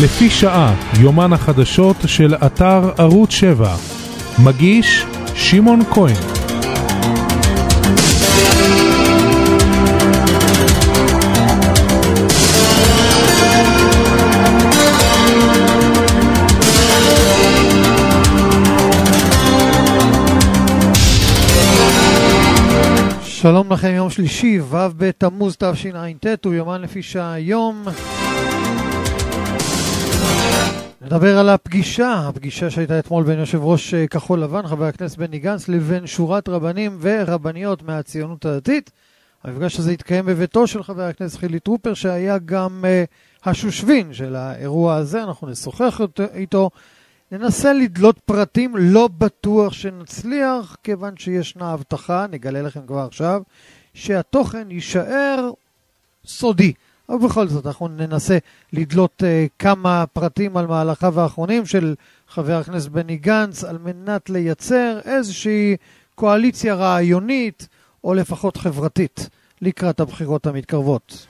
לפי שעה, יומן החדשות של אתר ערוץ 7. מגיש שמעון כהן. שלום לכם, יום שלישי, ו' בתמוז תשע"ט, הוא יומן לפי שעה היום. נדבר על הפגישה שהייתה אתמול בין יושב ראש כחול לבן, חבר הכנסת בני גנץ, לבין שורת רבנים ורבניות מהציונות הדתית. המפגש הזה התקיים בביתו של חבר הכנסת חילי טרופר, שהיה גם השושבין של האירוע הזה. אנחנו נשוחח איתו, ננסה לדלות פרטים, לא בטוח שנצליח, כיוון שישנה הבטחה, נגלה לכם כבר עכשיו, שהתוכן יישאר סודי. אבל בכל זאת, אנחנו ננסה לדלות כמה פרטים על מהלכיו האחרונים של חבר הכנסת בני גנץ, על מנת לייצר איזושהי קואליציה רעיונית, או לפחות חברתית, לקראת הבחירות המתקרבות.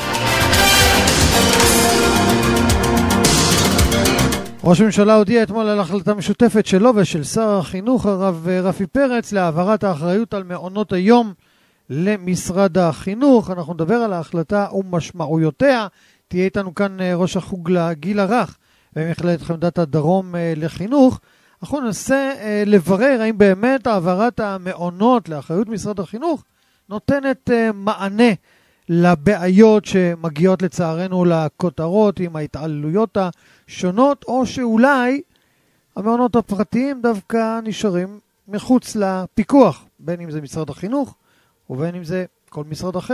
ראש הממשלה הודיע אתמול על החלטה משותפת שלו ושל שר החינוך הרב רפי פרץ להעברת האחריות על מעונות היום למשרד החינוך. אנחנו נדבר על ההחלטה ומשמעויותיה. תהיה איתנו כאן ראש החוג לגיל הרך במכללת חמדת הדרום לחינוך. אנחנו ננסה לברר האם באמת העברת המעונות לאחריות משרד החינוך נותנת מענה לבעיות שמגיעות לצערנו לכותרות עם ההתעללויות השונות, או שאולי המעונות הפרטיים דווקא נשארים מחוץ לפיקוח, בין אם זה משרד החינוך ובין אם זה כל משרד אחר.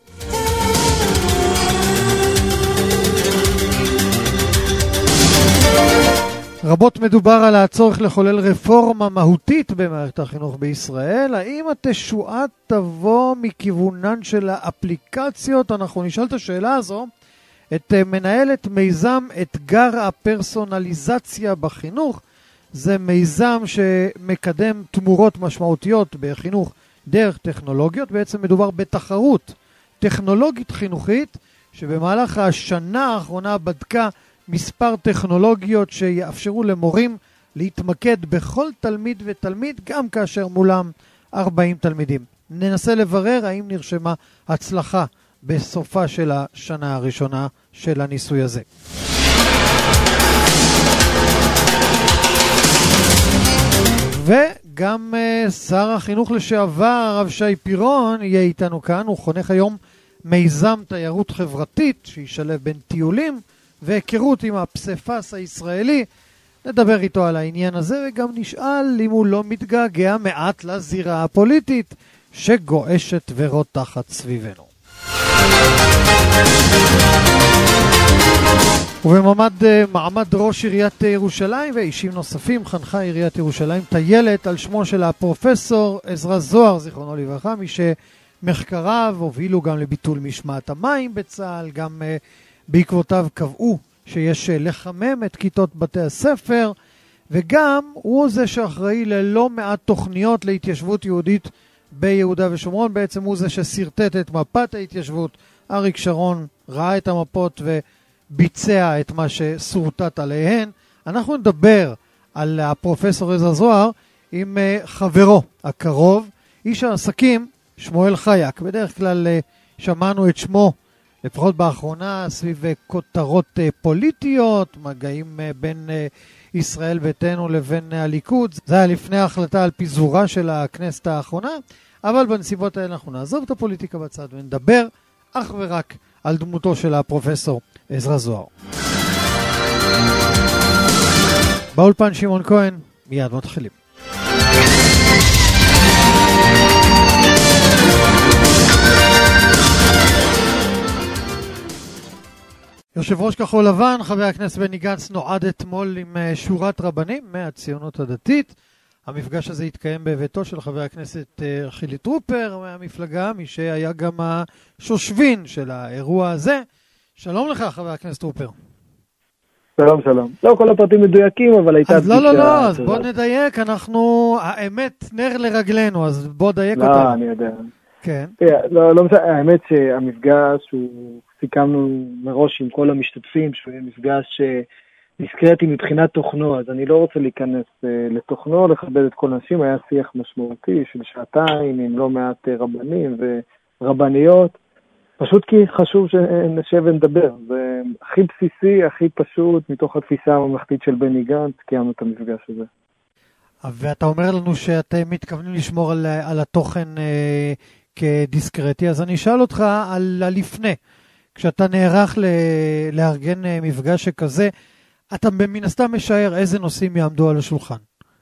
רבות מדובר על הצורך לחולל רפורמה מהותית במערכת החינוך בישראל. האם התשועה תבוא מכיוונן של האפליקציות? אנחנו נשאל את השאלה הזו את מנהלת מיזם אתגר הפרסונליזציה בחינוך. זה מיזם שמקדם תמורות משמעותיות בחינוך דרך טכנולוגיות. בעצם מדובר בתחרות טכנולוגית חינוכית שבמהלך השנה האחרונה בדקה מספר טכנולוגיות שיאפשרו למורים להתמקד בכל תלמיד ותלמיד, גם כאשר מולם 40 תלמידים. ננסה לברר האם נרשמה הצלחה בסופה של השנה הראשונה של הניסוי הזה. וגם שר החינוך לשעבר, הרב שי פירון, יהיה איתנו כאן. הוא חונך היום מיזם תיירות חברתית שישלב בין טיולים והיכרות עם הפסיפס הישראלי. נדבר איתו על העניין הזה, וגם נשאל אם הוא לא מתגעגע מעט לזירה הפוליטית שגועשת ורותחת סביבנו. ובמעמד ראש עיריית ירושלים ואישים נוספים חנכה עיריית ירושלים טיילת על שמו של הפרופסור עזרא זוהר, זיכרונו לברכה, מי שמחקריו הובילו גם לביטול משמעת המים בצה"ל, גם בעקבותיו קבעו שיש לחמם את כיתות בתי הספר, וגם הוא זה שאחראי ללא מעט תוכניות להתיישבות יהודית ביהודה ושומרון. בעצם הוא זה שסרטט את מפת ההתיישבות. אריק שרון ראה את המפות וביצע את מה שסורטט עליהן. אנחנו נדבר על הפרופסור עזרא זוהר עם חברו הקרוב, איש העסקים שמואל חייק. בדרך כלל שמענו את שמו לפחות באחרונה סביב כותרות פוליטיות, מגעים בין ישראל ביתנו לבין הליכוד. זה היה לפני ההחלטה על פיזורה של הכנסת האחרונה, אבל בנסיבות האלה אנחנו נעזוב את הפוליטיקה בצד ונדבר אך ורק על דמותו של הפרופסור עזרא זוהר. באולפן שמעון כהן, מיד מתחילים. יושב ראש כחול לבן, חבר הכנסת בני גנץ, נועד אתמול עם שורת רבנים מהציונות הדתית. המפגש הזה התקיים בביתו של חבר הכנסת חילי טרופר מהמפלגה, מי שהיה גם השושבין של האירוע הזה. שלום לך, חבר הכנסת טרופר. שלום, שלום. לא כל הפרטים מדויקים, אבל הייתה פגישה... לא, אז בוא נדייק, אנחנו, האמת נר לרגלנו, אז בוא דייק אותנו. לא, אני יודע. כן. לא, האמת שהמפגש הוא סיכמנו מראש עם כל המשתתפים שהוא יהיה מפגש דיסקרטי מבחינת תוכנו, אז אני לא רוצה להיכנס לתוכנו, לכבד את כל האנשים. היה שיח משמעותי של שעתיים עם לא מעט רבנים ורבניות, פשוט כי חשוב שנשב ונדבר. זה הכי בסיסי, הכי פשוט, מתוך התפיסה הממלכתית של בני גנץ, קיימנו את המפגש הזה. ואתה אומר לנו שאתם מתכוונים לשמור על התוכן כדיסקרטי, אז אני אשאל אותך על הלפני. כשאתה נערך לארגן מפגש שכזה, אתה מן הסתם משער איזה נושאים יעמדו על השולחן.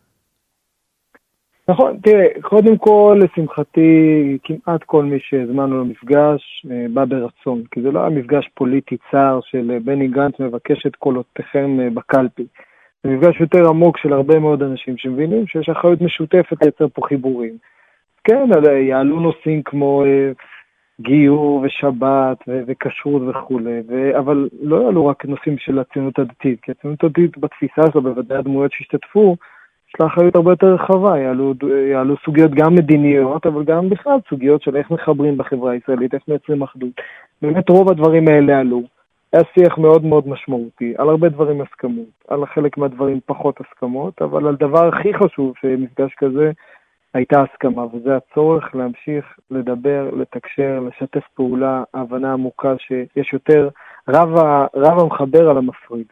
נכון, תראה, קודם כל, לשמחתי, כמעט כל מי שהזמנו למפגש בא ברצון, כי זה לא היה מפגש פוליטי צר של בני גנץ מבקש את קולותיכם בקלפי. זה מפגש יותר עמוק של הרבה מאוד אנשים שמבינים שיש אחריות משותפת לייצר פה חיבורים. כן, יעלו נושאים כמו גיור ושבת וכשרות וכו', אבל לא יעלו רק נושאים של הציונות הדתית, כי הציונות הדתית בתפיסה שלו, בוודאי הדמויות שהשתתפו, יש לה אחריות הרבה יותר רחבה, יעלו סוגיות גם מדיניות, אבל גם בכלל סוגיות של איך מחברים בחברה הישראלית, איך מייצרים אחדות. באמת רוב הדברים האלה עלו. היה שיח מאוד מאוד משמעותי, על הרבה דברים הסכמות, על חלק מהדברים פחות הסכמות, אבל על דבר הכי חשוב שמפגש כזה הייתה הסכמה, וזה הצורך להמשיך לדבר, לתקשר, לשתף פעולה, הבנה עמוקה שיש יותר רב המחבר על המפריד.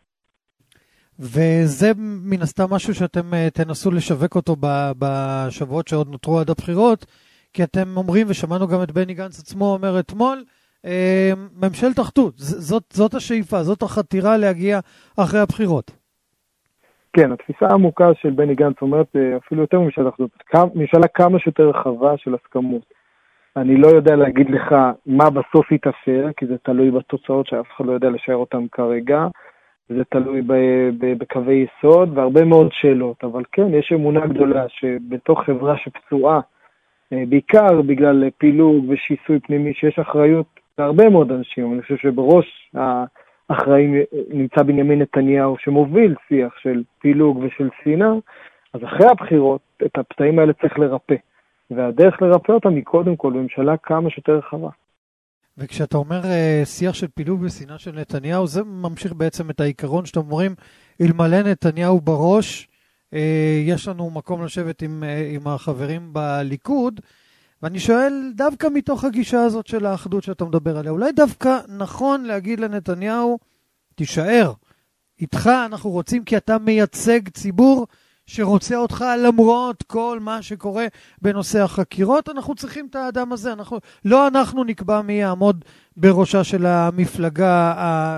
וזה מן הסתם משהו שאתם תנסו לשווק אותו בשבועות שעוד נותרו עד הבחירות, כי אתם אומרים, ושמענו גם את בני גנץ עצמו אומר אתמול, ממשלת אחדות, זאת השאיפה, זאת החתירה להגיע אחרי הבחירות. כן, התפיסה העמוקה של בני גנץ אומרת אפילו יותר ממשלת אחדות, ממשלה כמה שיותר רחבה של הסכמות. אני לא יודע להגיד לך מה בסוף יתאפשר, כי זה תלוי בתוצאות שאף אחד לא יודע לשער אותם כרגע, זה תלוי בקווי יסוד והרבה מאוד שאלות, אבל כן, יש אמונה גדולה שבתוך חברה שפצועה, בעיקר בגלל פילוג ושיסוי פנימי, שיש אחריות להרבה מאוד אנשים. אני חושב שבראש האחראים נמצא בנימין נתניהו, שמוביל שיח של פילוג ושל שנאה, אז אחרי הבחירות את הפצעים האלה צריך לרפא, והדרך לרפא אותם היא קודם כל בממשלה כמה שיותר רחבה. וכשאתה אומר שיח של פילוג ושנאה של נתניהו, זה ממשיך בעצם את העיקרון שאתם אומרים, אלמלא נתניהו בראש, יש לנו מקום לשבת עם החברים בליכוד, ואני שואל דווקא מתוך הגישה הזאת של האחדות שאתה מדבר עליה, אולי דווקא נכון להגיד לנתניהו, תישאר, איתך אנחנו רוצים כי אתה מייצג ציבור שרוצה אותך למרות כל מה שקורה בנושא החקירות, אנחנו צריכים את האדם הזה, לא אנחנו נקבע מי יעמוד בראשה של המפלגה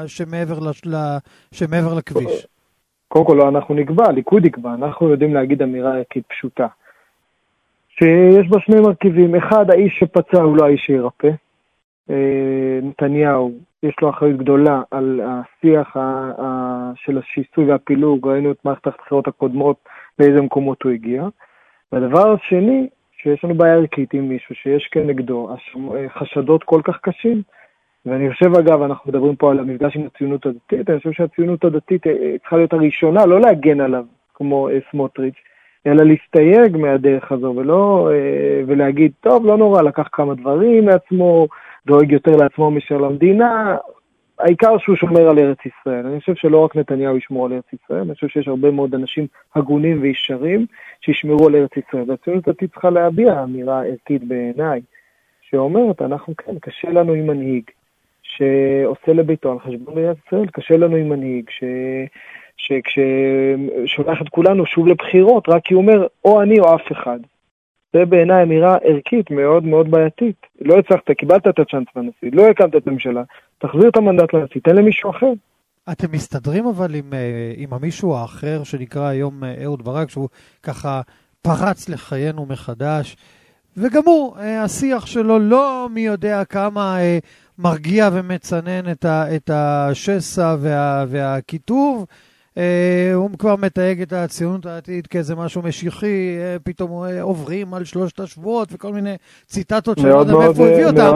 שמעבר לכביש. קודם כל לא אנחנו נקבע, הליכוד יקבע, אנחנו יודעים להגיד אמירה ערכית פשוטה, שיש בה שני מרכיבים, אחד, האיש שפצע הוא לא האיש שירפא, נתניהו, יש לו אחריות גדולה על השיח של השיסוי והפילוג, ראינו את מערכת הבחירות הקודמות, באיזה מקומות הוא הגיע. והדבר השני, שיש לנו בעיה ערכית עם מישהו שיש כנגדו חשדות כל כך קשים, ואני חושב אגב, אנחנו מדברים פה על המפגש עם הציונות הדתית, אני חושב שהציונות הדתית צריכה להיות הראשונה, לא להגן עליו כמו סמוטריץ', אלא להסתייג מהדרך הזו, ולהגיד, טוב, לא נורא, לקח כמה דברים לעצמו, דואג יותר לעצמו משל המדינה, העיקר שהוא שומר על ארץ ישראל. אני חושב שלא רק נתניהו ישמור על ארץ ישראל, אני חושב שיש הרבה מאוד אנשים הגונים וישרים שישמרו על ארץ ישראל. והציונות הדתית צריכה להביע אמירה ערכית בעיניי, שאומרת, אנחנו כן, קשה לנו עם מנהיג שעושה לביתו על חשבון ארץ ישראל, קשה לנו עם מנהיג שכששולח את כולנו שוב לבחירות, רק כי הוא אומר, או אני או אף אחד. זה בעיניי אמירה ערכית מאוד מאוד בעייתית. לא הצלחת, קיבלת את הצ'אנס לנשיא, לא הקמת את הממשלה, תחזיר את המנדט לנשיא, תן למישהו אחר. אתם מסתדרים אבל עם המישהו האחר שנקרא היום אהוד ברק, שהוא ככה פרץ לחיינו מחדש, וגם הוא, השיח שלו לא מי יודע כמה מרגיע ומצנן את השסע והכיתוב, הוא כבר מתייג את הציונות הדתית כאיזה משהו משיחי, פתאום עוברים על 3 השבועות וכל מיני ציטטות שלא יודע מאיפה הביא אותם.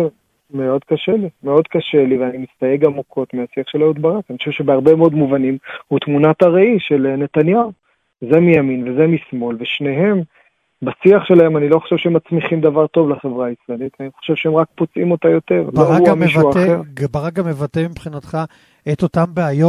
מאוד קשה לי, ואני מסתייג עמוקות מהשיח של אהוד ברק. אני חושב שבהרבה מאוד מובנים הוא תמונת הראי של נתניהו. זה מימין וזה משמאל, ושניהם בשיח שלהם אני לא חושב שהם מצמיחים דבר טוב לחברה הישראלית, אני חושב שהם רק פוצעים אותה יותר. ברק גם מבטא מבחינתך את אותם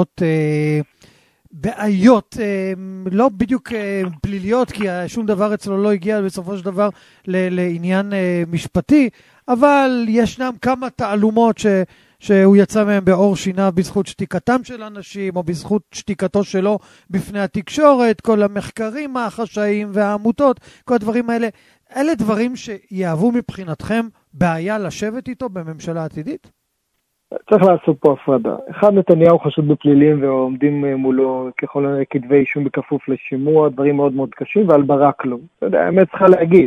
בעיות לא בדיוק פליליות, כי שום דבר אצלו לא הגיע בסופו של דבר לעניין משפטי, אבל ישנם כמה תעלומות שהוא יצא מהם באור שינה בזכות שתיקתם של אנשים, או בזכות שתיקתו שלו בפני התקשורת, כל המחקרים החשאיים והעמותות, כל הדברים האלה. אלה דברים שיהוו מבחינתכם בעיה לשבת איתו בממשלה עתידית? צריך לעשות פה הפרדה. אחד, נתניהו חשוד בפלילים ועומדים מולו ככל הנראה כתבי אישום בכפוף לשימוע, דברים מאוד מאוד קשים, ועל ברק לא. אתה יודע, האמת צריכה להגיד,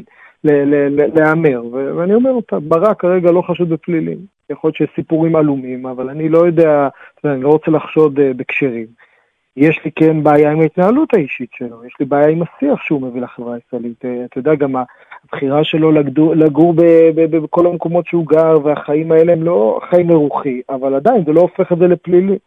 להאמר, ואני אומר אותה, ברק כרגע לא חשוד בפלילים. יכול להיות שיש סיפורים עלומים, אבל אני לא יודע, אני לא רוצה לחשוד בקשרים. יש לי כן בעיה עם ההתנהלות האישית שלו, יש לי בעיה עם השיח שהוא מביא לחברה הישראלית. אתה יודע, גם הבחירה שלו לגור בכל המקומות שהוא גר, והחיים האלה הם לא חיים מרוחי, אבל עדיין זה לא הופך את זה לפלילי.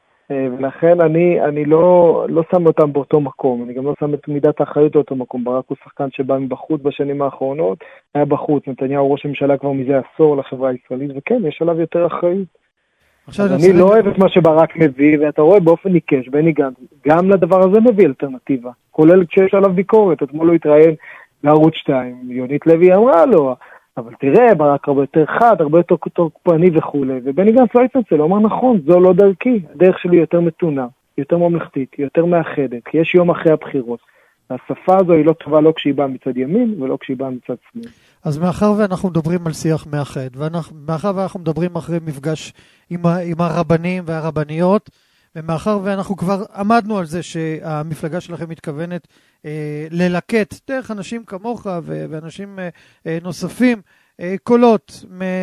ולכן אני לא שם אותם באותו מקום, אני גם לא שם את מידת האחריות באותו מקום. ברק הוא שחקן שבא מבחוץ בשנים האחרונות, היה בחוץ, נתניהו ראש הממשלה כבר מזה עשור לחברה הישראלית, וכן, יש עליו יותר אחריות. אני לא אוהב את מה שברק מביא, ואתה רואה באופן ניקש, בני גנץ, גם לדבר הזה מביא אלטרנטיבה, כולל כשיש עליו ביקורת. אתמול הוא התראיין לערוץ 2, יונית לוי אמרה לו, אבל תראה, ברק הרבה יותר חד, הרבה יותר תוקפני וכו', ובני גנץ לא התנצל, הוא אמר נכון, זו לא דרכי, הדרך שלי יותר מתונה, יותר ממלכתית, יותר מאחדת, כי יש יום אחרי הבחירות. השפה הזו היא לא טובה לא כשהיא באה מצד ימין ולא כשהיא באה מצד שמאל. אז מאחר ואנחנו מדברים על שיח מאחד, ומאחר ואנחנו מדברים אחרי מפגש עם הרבנים והרבניות, ומאחר ואנחנו כבר עמדנו על זה שהמפלגה שלכם מתכוונת ללקט דרך אנשים כמוך ואנשים נוספים, קולות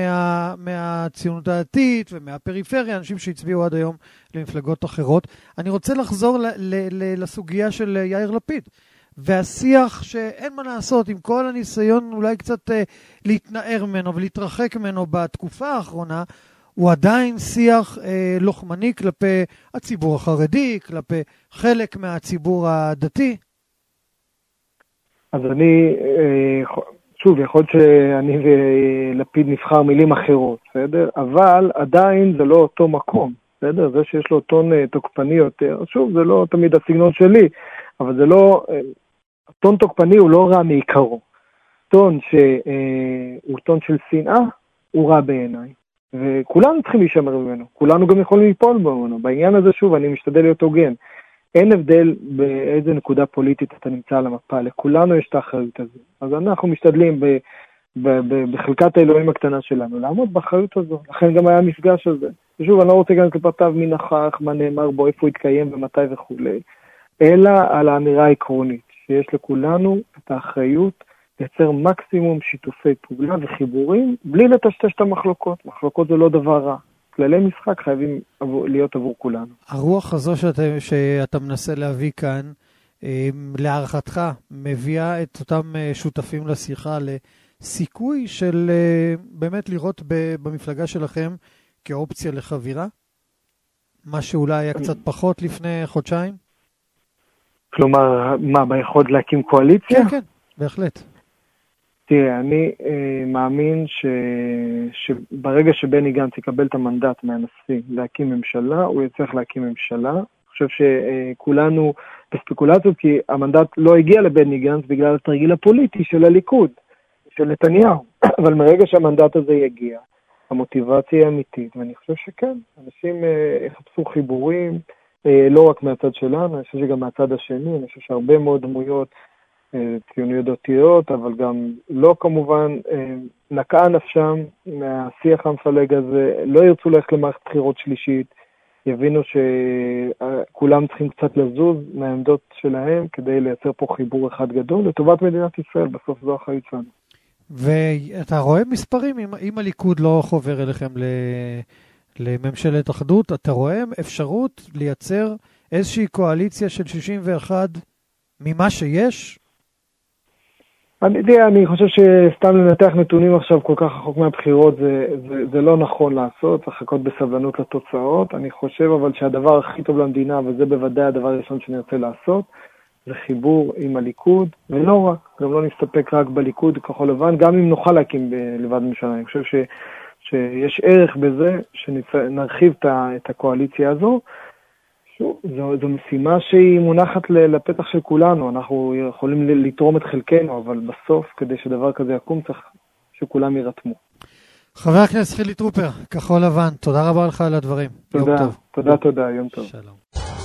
מהציונות הדתית ומהפריפריה, אנשים שהצביעו עד היום למפלגות אחרות. אני רוצה לחזור לסוגיה של יאיר לפיד. והשיח שאין מה לעשות עם כל הניסיון אולי קצת להתנער ממנו ולהתרחק ממנו בתקופה האחרונה, הוא עדיין שיח לוחמני כלפי הציבור החרדי, כלפי חלק מהציבור הדתי. אז אני, שוב, יכול להיות שאני ולפיד נבחר מילים אחרות, בסדר? אבל עדיין זה לא אותו מקום, בסדר? זה שיש לו טון תוקפני יותר, שוב, זה לא תמיד הסגנון שלי, אבל זה לא, טון תוקפני הוא לא רע מעיקרו. טון שהוא טון של שנאה, הוא רע בעיניי. וכולנו צריכים להישמר ממנו, כולנו גם יכולים ליפול ממנו. בעניין הזה, שוב, אני משתדל להיות הוגן. אין הבדל באיזה נקודה פוליטית אתה נמצא על המפה, לכולנו יש את האחריות הזו. אז אנחנו משתדלים בחלקת האלוהים הקטנה שלנו, לעמוד באחריות הזו. לכן גם היה מפגש הזה. ושוב, אני לא רוצה גם כפתיו מי נכח, מה נאמר בו, איפה הוא התקיים ומתי וכו', אלא על האמירה העקרונית, שיש לכולנו את האחריות לייצר מקסימום שיתופי פעולה וחיבורים, בלי לטשטש את המחלוקות. מחלוקות זה לא דבר רע. כללי משחק חייבים להיות עבור כולנו. הרוח הזו שאתה מנסה להביא כאן, להערכתך, מביאה את אותם שותפים לשיחה לסיכוי של באמת לראות במפלגה שלכם כאופציה לחבירה? מה שאולי היה קצת פחות לפני חודשיים? כלומר, מה, ביכולת להקים קואליציה? כן, כן, בהחלט. תראה, אני מאמין שברגע שבני גנץ יקבל את המנדט מהנשיא להקים ממשלה, הוא יצטרך להקים ממשלה. אני חושב שכולנו בספקולציות, כי המנדט לא הגיע לבני גנץ בגלל התרגיל הפוליטי של הליכוד, של נתניהו. אבל מרגע שהמנדט הזה יגיע, המוטיבציה היא אמיתית, ואני חושב שכן, אנשים יחפשו חיבורים, לא רק מהצד שלנו, אני חושב שגם מהצד השני, אני חושב שהרבה מאוד דמויות ציוניות דתיות, אבל גם לא כמובן נקעה נפשם מהשיח המפלג הזה, לא ירצו ללכת למערכת בחירות שלישית, יבינו שכולם צריכים קצת לזוז מהעמדות שלהם כדי לייצר פה חיבור אחד גדול לטובת מדינת ישראל, בסוף זו אחריות שלנו. ואתה רואה מספרים, אם הליכוד לא חובר אליכם לממשלת אחדות, אתה רואה אפשרות לייצר איזושהי קואליציה של 61 ממה שיש? אני חושב שסתם לנתח נתונים עכשיו כל כך רחוק מהבחירות זה לא נכון לעשות, לחכות בסבלנות לתוצאות. אני חושב אבל שהדבר הכי טוב למדינה, וזה בוודאי הדבר הראשון שאני רוצה לעשות, זה חיבור עם הליכוד, ולא רק, גם לא נסתפק רק בליכוד כחול לבן, גם אם נוכל להקים לבד ממשלה. אני חושב שיש ערך בזה שנרחיב את הקואליציה הזו. זו משימה שהיא מונחת לפתח של כולנו, אנחנו יכולים לתרום את חלקנו, אבל בסוף, כדי שדבר כזה יקום, צריך שכולם יירתמו. חבר הכנסת חילי טרופר, כחול לבן, תודה רבה לך על הדברים. תודה, יום טוב. תודה, יום טוב. שלום.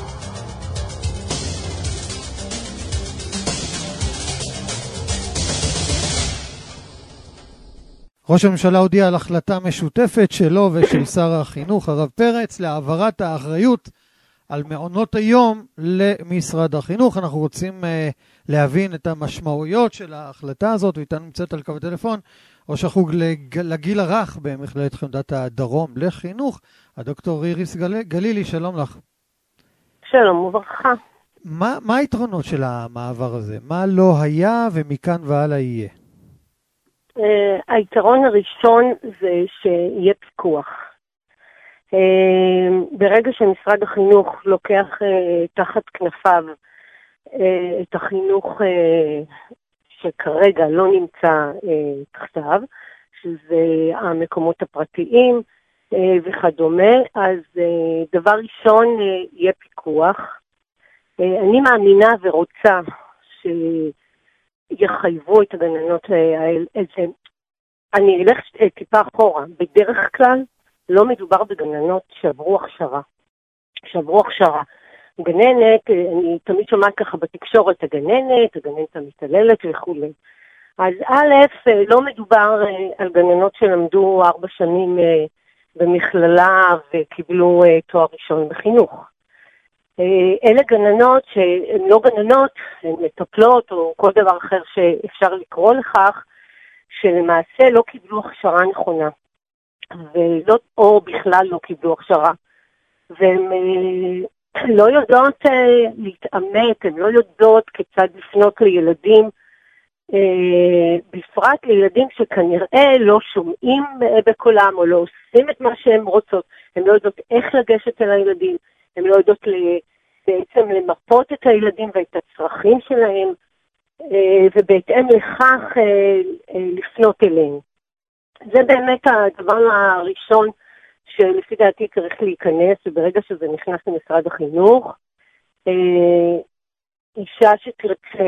ראש הממשלה הודיע על החלטה משותפת שלו ושל שר החינוך הרב פרץ להעברת האחריות על מעונות היום למשרד החינוך. אנחנו רוצים להבין את המשמעויות של ההחלטה הזאת, ואיתנו נמצאת על קו הטלפון ראש החוג לגיל הרך במכללת חמדת הדרום לחינוך, הדוקטור איריס גלילי, שלום לך. שלום וברכה. מה היתרונות של המעבר הזה? מה לא היה ומכאן והלאה יהיה? היתרון הראשון זה שיהיה פיקוח. ברגע שמשרד החינוך לוקח תחת כנפיו את החינוך שכרגע לא נמצא תחתיו, שזה המקומות הפרטיים וכדומה, אז דבר ראשון יהיה פיקוח. אני מאמינה ורוצה שיחייבו את הגננות האלה. אני אלך טיפה אחורה. בדרך כלל לא מדובר בגננות שעברו הכשרה. גננת, אני תמיד שומעת ככה בתקשורת, הגננת המתעללת וכו'. אז א', לא מדובר על גננות שלמדו 4 שנים במכללה וקיבלו תואר ראשון בחינוך. אלה גננות שהן לא גננות, הן מטפלות או כל דבר אחר שאפשר לקרוא לכך, שלמעשה לא קיבלו הכשרה נכונה. או בכלל לא קיבלו הכשרה. והן לא יודעות להתאמת, הן לא יודעות כיצד לפנות לילדים, בפרט לילדים שכנראה לא שומעים בקולם או לא עושים את מה שהן רוצות. הן לא יודעות איך לגשת אל הילדים, הן לא יודעות בעצם למפות את הילדים ואת הצרכים שלהם, ובהתאם לכך לפנות אליהם. זה באמת הדבר הראשון שלפי דעתי צריך להיכנס, וברגע שזה נכנס למשרד החינוך, אישה שתרצה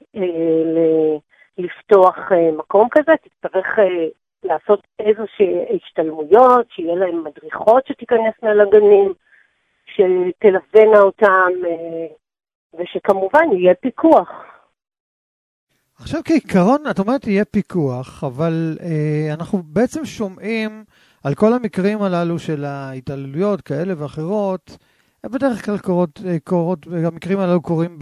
לפתוח מקום כזה, תצטרך לעשות איזושהי השתלמויות, שיהיה להם מדריכות שתיכנסנה לגנים, שתלווינה אותם, ושכמובן יהיה פיקוח. עכשיו כעיקרון, את אומרת יהיה פיקוח, אבל אנחנו בעצם שומעים על כל המקרים הללו של ההתעללויות כאלה ואחרות, בדרך כלל המקרים הללו קורים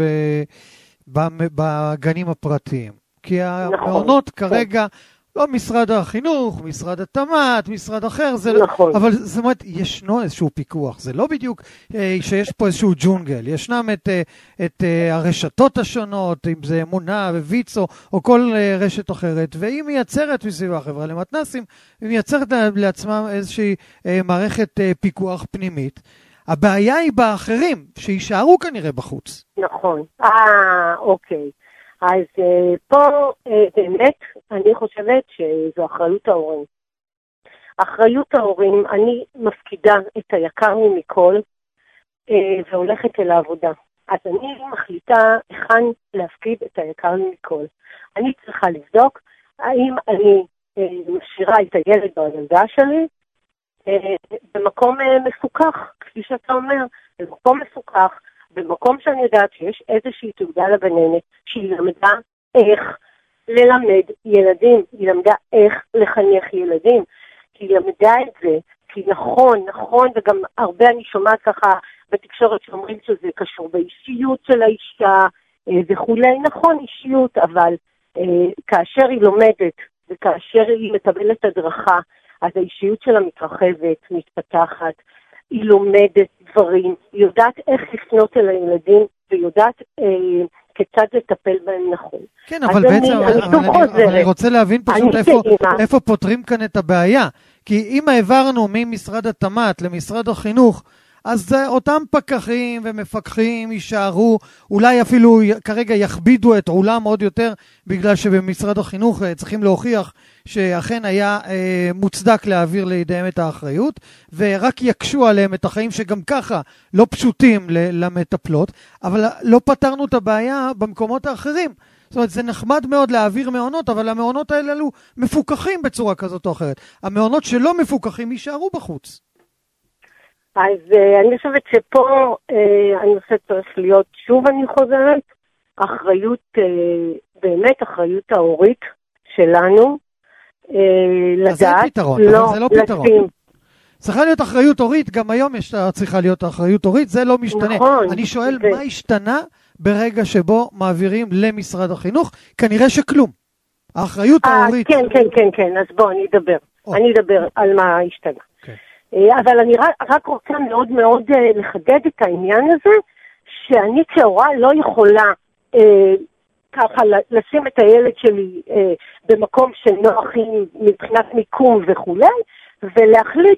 בגנים הפרטיים. כי המעונות כרגע, לא משרד החינוך, משרד התמ"ת, משרד אחר, נכון. אבל זאת אומרת, ישנו איזשהו פיקוח. זה לא בדיוק שיש פה איזשהו ג'ונגל. ישנם את הרשתות השונות, אם זה אמונה וויצו, או כל רשת אחרת, והיא מייצרת מסביבה החברה למתנסים, היא מייצרת לעצמה איזושהי מערכת פיקוח פנימית. הבעיה היא באחרים, שישארו כנראה בחוץ. נכון. אוקיי. אז פה באמת אני חושבת שזו אחריות ההורים. אחריות ההורים, אני מפקידה את היקר מכל והולכת אל העבודה. אז אני מחליטה היכן להפקיד את היקר מכל. אני צריכה לבדוק האם אני משאירה את הילד או הילדה שלי במקום מפוקח, כפי שאתה אומר, במקום מפוקח, במקום שאני יודעת שיש איזושהי תעודה לגננת שהיא למדה איך ללמד ילדים, היא למדה איך לחנך ילדים, כי היא למדה את זה, כי נכון, וגם הרבה אני שומעת ככה בתקשורת שאומרים שזה קשור באישיות של האישה וכולי, נכון אישיות, אבל כאשר היא לומדת וכאשר היא מקבלת הדרכה, אז האישיות שלה מתרחבת, מתפתחת, היא לומדת דברים, היא יודעת איך לפנות אל הילדים, ויודעת כיצד לטפל בהם נכון. כן, אבל בעצם, אני רוצה להבין פשוט איפה פותרים כאן את הבעיה. כי אם העברנו ממשרד התמ"ת למשרד החינוך, אז אותם פקחים ומפקחים יישארו, אולי אפילו כרגע יכבידו את עולם עוד יותר, בגלל שבמשרד החינוך צריכים להוכיח שאכן היה מוצדק להעביר לידיהם את האחריות, ורק יקשו עליהם את החיים שגם ככה לא פשוטים למטפלות, אבל לא פתרנו את הבעיה במקומות האחרים. זאת אומרת, זה נחמד מאוד להעביר מעונות, אבל המעונות האלה מפוקחים בצורה כזאת או אחרת. המעונות שלא מפוקחים יישארו בחוץ. אז אני חושבת שפה הנושא צריך להיות, שוב אני חוזרת, אחריות, באמת אחריות ההורית שלנו, לדעת, אז זה פתרון, אבל זה לא פתרון. צריכה להיות אחריות הורית, גם היום צריכה להיות אחריות הורית, זה לא משתנה. נכון. אני שואל, מה השתנה ברגע שבו מעבירים למשרד החינוך? כנראה שכלום. האחריות ההורית... כן, אז בוא, אני אדבר על מה השתנה. אבל אני רק רוצה מאוד מאוד לחדד את העניין הזה, שאני כהורה לא יכולה ככה לשים את הילד שלי במקום שנוח מבחינת מיקום וכולי, ולהחליט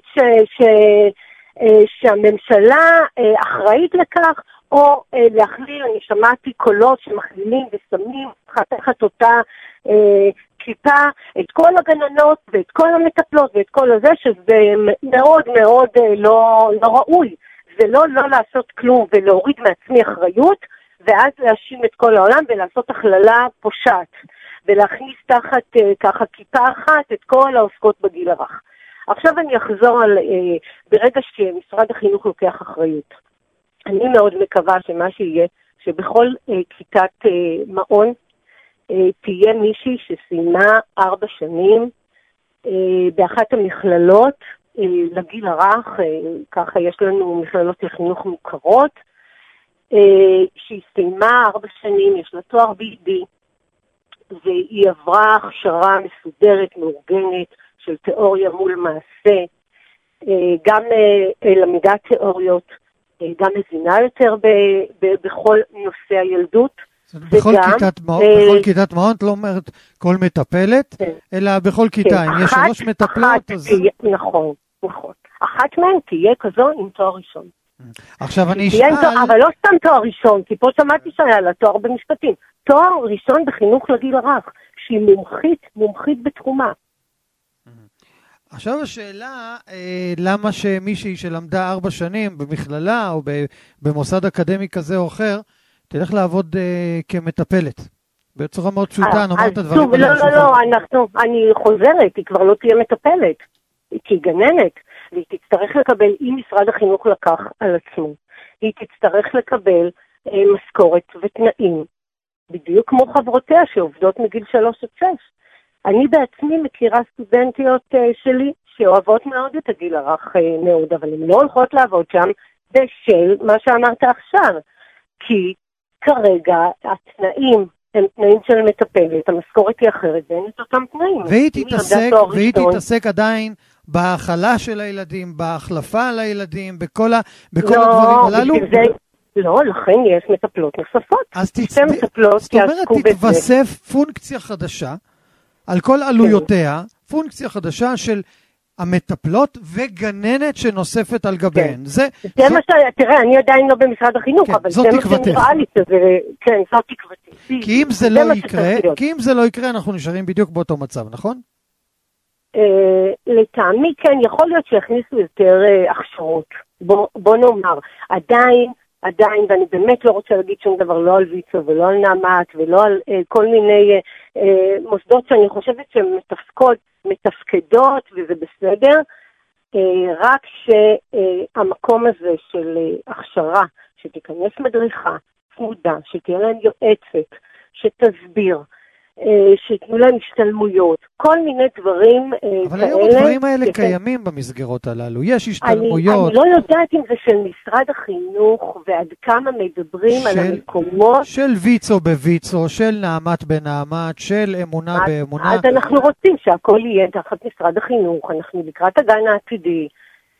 שהממשלה אחראית לכך, או להכליל, אני שמעתי קולות שמכלילים ושמים תחת אותה כיפה את כל הגננות ואת כל המטפלות ואת כל הזה, שזה מאוד מאוד לא ראוי. זה לא לעשות כלום ולהוריד מעצמי אחריות, ואז להאשים את כל העולם ולעשות הכללה פושעת, ולהכניס תחת ככה כיפה אחת את כל העוסקות בגיל הרך. עכשיו אני אחזור על ברגע שמשרד החינוך לוקח אחריות. אני מאוד מקווה שמה שיהיה, שבכל כיתת מעון תהיה מישהי שסיימה 4 שנים באחת המכללות לגיל הרך, ככה יש לנו מכללות לחינוך מוכרות, שהיא סיימה 4 שנים, יש לה תואר BD, והיא עברה הכשרה מסודרת, מאורגנת, של תיאוריה מול מעשה, גם למדת תיאוריות, גם מבינה יותר בכל נושא הילדות. בכל כיתת מעון, לא אומרת כל מטפלת, אלא בכל כיתה, אם יש 3 מטפלות, אז... נכון. אחת מהן תהיה כזו עם תואר ראשון. עכשיו אני אשאל... אבל לא סתם תואר ראשון, כי פה שמעתי שהיה לה תואר במשפטים. תואר ראשון בחינוך לגיל הרך, שהיא מומחית בתחומה. עכשיו השאלה, למה שמישהי שלמדה 4 שנים במכללה או במוסד אקדמי כזה או אחר, תלך לעבוד כמטפלת? בצורה מאוד פשוטה, נאמר את הדברים. לא, אני חוזרת, היא כבר לא תהיה מטפלת, היא תהיה גננת, והיא תצטרך לקבל, אם משרד החינוך לקח על עצמו, היא תצטרך לקבל משכורת ותנאים, בדיוק כמו חברותיה שעובדות מגיל 3 עד 6. אני בעצמי מכירה סטודנטיות שלי שאוהבות מאוד את הגיל הרך מאוד, אבל הן לא הולכות לעבוד שם בשל מה שאמרת עכשיו, כי כרגע התנאים הם תנאים של מטפלת, המשכורת היא אחרת, ואין את אותם תנאים. והיא תתעסק עדיין בהאכלה של הילדים, בהחלפה על הילדים, בכל הדברים הללו? לא, לכן יש מטפלות נוספות. זאת אומרת, תתווסף פונקציה חדשה, על כל עלויותיה, פונקציה חדשה של המטפלות וגננת שנוספת על גביהן. זה מה תראה, אני עדיין לא במשרד החינוך, אבל זה מה שנראה לי שזה, כן, זאת תקוותי. כי אם זה לא יקרה, אנחנו נשארים בדיוק באותו מצב, נכון? לטעמי, כן, יכול להיות שיכניסו יותר הכשרות. בוא נאמר, עדיין, ואני באמת לא רוצה להגיד שום דבר, לא על ויצו ולא על נעמת ולא על כל מיני מוסדות שאני חושבת שהן מתפקדות וזה בסדר, רק שהמקום הזה של הכשרה, שתיכנס מדריכה, צמודה, שתהיה להם יועצת, שתסביר, שיתנו להם השתלמויות, כל מיני דברים כאלה. אבל היום הדברים האלה קיימים במסגרות הללו, יש השתלמויות. אני לא יודעת אם זה של משרד החינוך, ועד כמה מדברים על המקומות. של ויצו בויצו, של נעמת בנעמת, של אמונה באמונה. אז אנחנו רוצים שהכל יהיה תחת משרד החינוך, אנחנו לקראת הגן העתידי.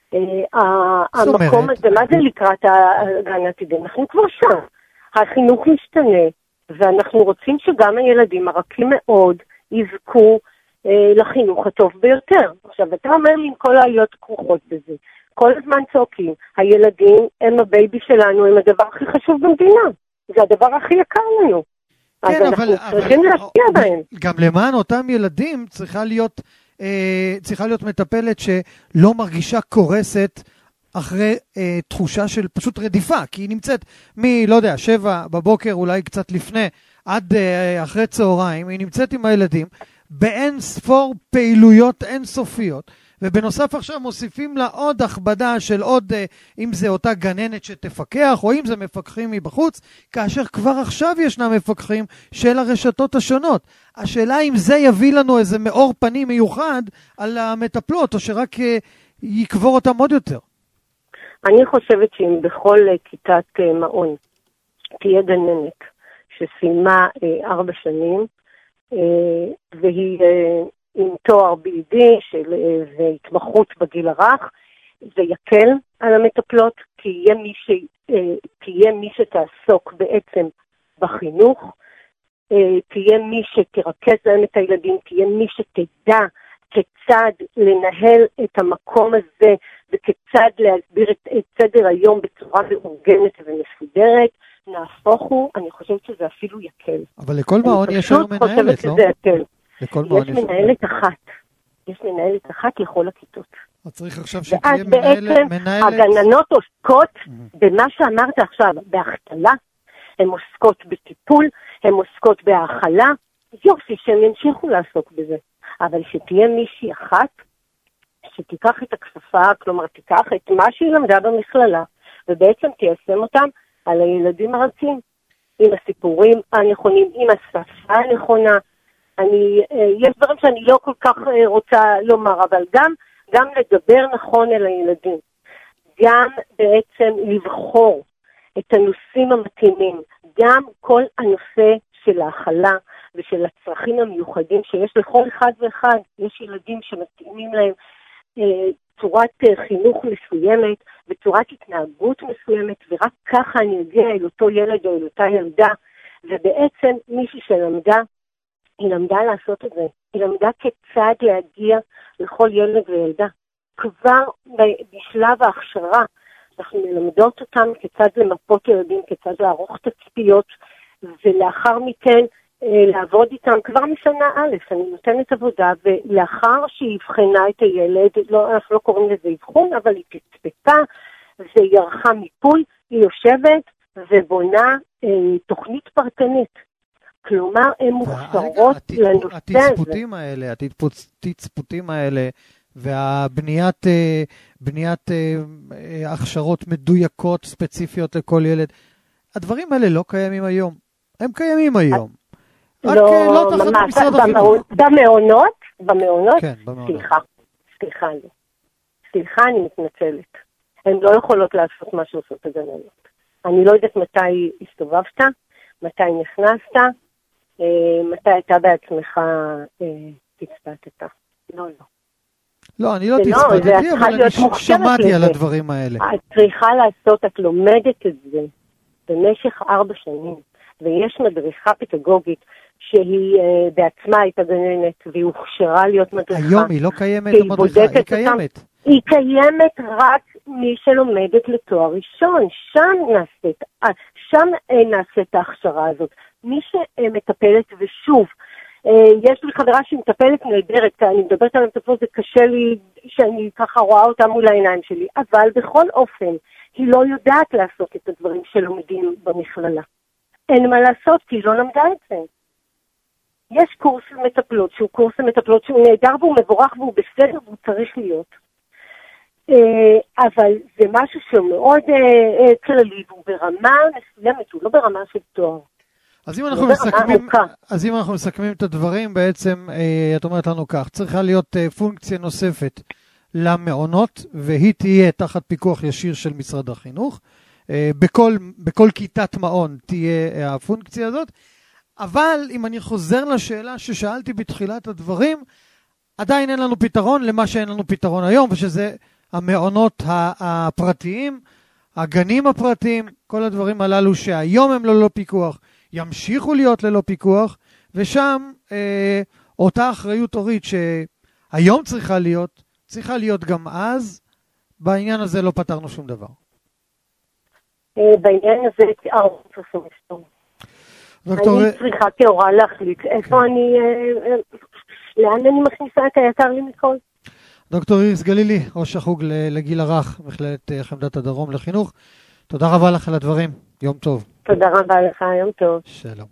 המקום הזה, מה זה לקראת הגן העתידי? אנחנו כבר שם. החינוך משתנה. ואנחנו רוצים שגם הילדים הרכים מאוד יזכו לחינוך הטוב ביותר. עכשיו, אתה אומר לי עם כל העליות כרוכות בזה. כל הזמן צועקים, הילדים הם הבייבי שלנו, הם הדבר הכי חשוב במדינה. זה הדבר הכי יקר לנו. אז אנחנו צריכים להשקיע בהם. גם למען אותם ילדים צריכה להיות מטפלת שלא מרגישה קורסת אחרי תחושה של פשוט רדיפה, כי היא נמצאת לא יודע, 7 בבוקר, אולי קצת לפני, עד אחרי צהריים, היא נמצאת עם הילדים, באין ספור פעילויות אינסופיות, ובנוסף עכשיו מוסיפים לה עוד הכבדה של עוד, אם זה אותה גננת שתפקח, או אם זה מפקחים מבחוץ, כאשר כבר עכשיו ישנם מפקחים של הרשתות השונות. השאלה אם זה יביא לנו איזה מאור פנים מיוחד על המטפלות, או שרק יקבור אותם עוד יותר. אני חושבת שאם בכל כיתת מעון תהיה גננת שסיימה 4 שנים, והיא עם תואר BD והתמחות בגיל הרך, זה יקל על המטפלות, כי תהיה מי שתעסוק בעצם בחינוך, תהיה מי שתרכז להם את הילדים, תהיה מי שתדע כיצד לנהל את המקום הזה, וכיצד להסביר את סדר היום בצורה מאורגנת ומסודרת. נהפוך הוא, אני חושבת שזה אפילו יקל. אבל לכל מעון יש היום מנהלת, לא? יש מנהלת אחת. יש מנהלת אחת לכל הכיתות. צריך עכשיו שתהיה מנהלת. ואז בעצם הגננות עוסקות במה שאמרת עכשיו, בהחתלה, הן עוסקות בטיפול, הן עוסקות בהאכלה, יופי שהן ימשיכו לעסוק בזה. אבל שתהיה מישהי אחת, שתיקח את הכפפה, כלומר תיקח את מה שהיא למדה במכללה, ובעצם תיישם אותם על הילדים הרצים, עם הסיפורים הנכונים, עם השפה הנכונה. יש דברים שאני לא כל כך רוצה לומר, אבל גם לדבר נכון אל הילדים, גם בעצם לבחור את הנושאים המתאימים, גם כל הנושא של ההאכלה ושל הצרכים המיוחדים שיש לכל אחד ואחד. יש ילדים שמתאימים להם צורת חינוך מסוימת וצורת התנהגות מסוימת, ורק ככה אני אגיע אל אותו ילד או אל אותה ילדה. ובעצם מישהי שלמדה, היא למדה לעשות את זה. היא למדה כיצד להגיע לכל ילד וילדה. כבר בשלב ההכשרה אנחנו מלמדות אותם כיצד למפות ילדים, כיצד לערוך תצפיות, ולאחר מכן לעבוד איתם כבר משנה א'. אני נותנת עבודה, ולאחר שהיא הבחנה את הילד, אנחנו לא קוראים לזה אבחון, אבל היא תצפתה, והיא ערכה מיפוי, היא יושבת ובונה תוכנית פרטנית. כלומר, הן מוכשרות לנושא הזה. התצפותים האלה, והבניית הכשרות מדויקות, ספציפיות לכל ילד, הדברים האלה לא קיימים היום. הם קיימים היום. לא ממש, במעונות? כן, במעונות. סליחה, אני מתנצלת. הן לא יכולות לעשות מה שעושות הגננות. אני לא יודעת מתי הסתובבת, מתי נכנסת, מתי אתה בעצמך תצפתת. לא. לא, אני לא תצפתתי, אבל אני שמעתי על הדברים האלה. את צריכה לעשות, את לומדת את זה במשך 4 שנים, ויש מדריכה פדגוגית שהיא בעצמה הייתה גננת, והיא הוכשרה להיות מדריכה. היום היא לא קיימת המדריכה, היא קיימת. היא קיימת רק מי שלומדת לתואר ראשון, שם נעשית ההכשרה הזאת. מי שמטפלת, ושוב, יש לי חברה שהיא מטפלת נהדרת, כי אני מדברת על המטפלות, זה קשה לי שאני ככה רואה אותה מול העיניים שלי, אבל בכל אופן, היא לא יודעת לעשות את הדברים שלומדים במכללה. אין מה לעשות, כי היא לא למדה את זה. יש קורס למטפלות, שהוא קורס למטפלות שהוא נהדר והוא מבורך והוא בסדר והוא צריך להיות. אבל זה משהו שהוא מאוד כללי, והוא ברמה מסוימת, הוא לא ברמה של תואר. אז אם אנחנו מסכמים את הדברים, בעצם את אומרת לנו כך, צריכה להיות פונקציה נוספת למעונות, והיא תהיה תחת פיקוח ישיר של משרד החינוך. בכל כיתת מעון תהיה הפונקציה הזאת. אבל אם אני חוזר לשאלה ששאלתי בתחילת הדברים, עדיין אין לנו פתרון למה שאין לנו פתרון היום, ושזה המעונות הפרטיים, הגנים הפרטיים, כל הדברים הללו שהיום הם ללא פיקוח, ימשיכו להיות ללא פיקוח, ושם אותה אחריות הורית שהיום צריכה להיות גם אז, בעניין הזה לא פתרנו שום דבר. בעניין הזה אני צריכה כהורה להחליט איפה לאן אני מכניסה את היקר לי מכל. דוקטור איריס גלילי, ראש החוג לגיל הרך, מכללת חמדת הדרום לחינוך, תודה רבה לך על הדברים, יום טוב. תודה רבה לך, יום טוב. שלום.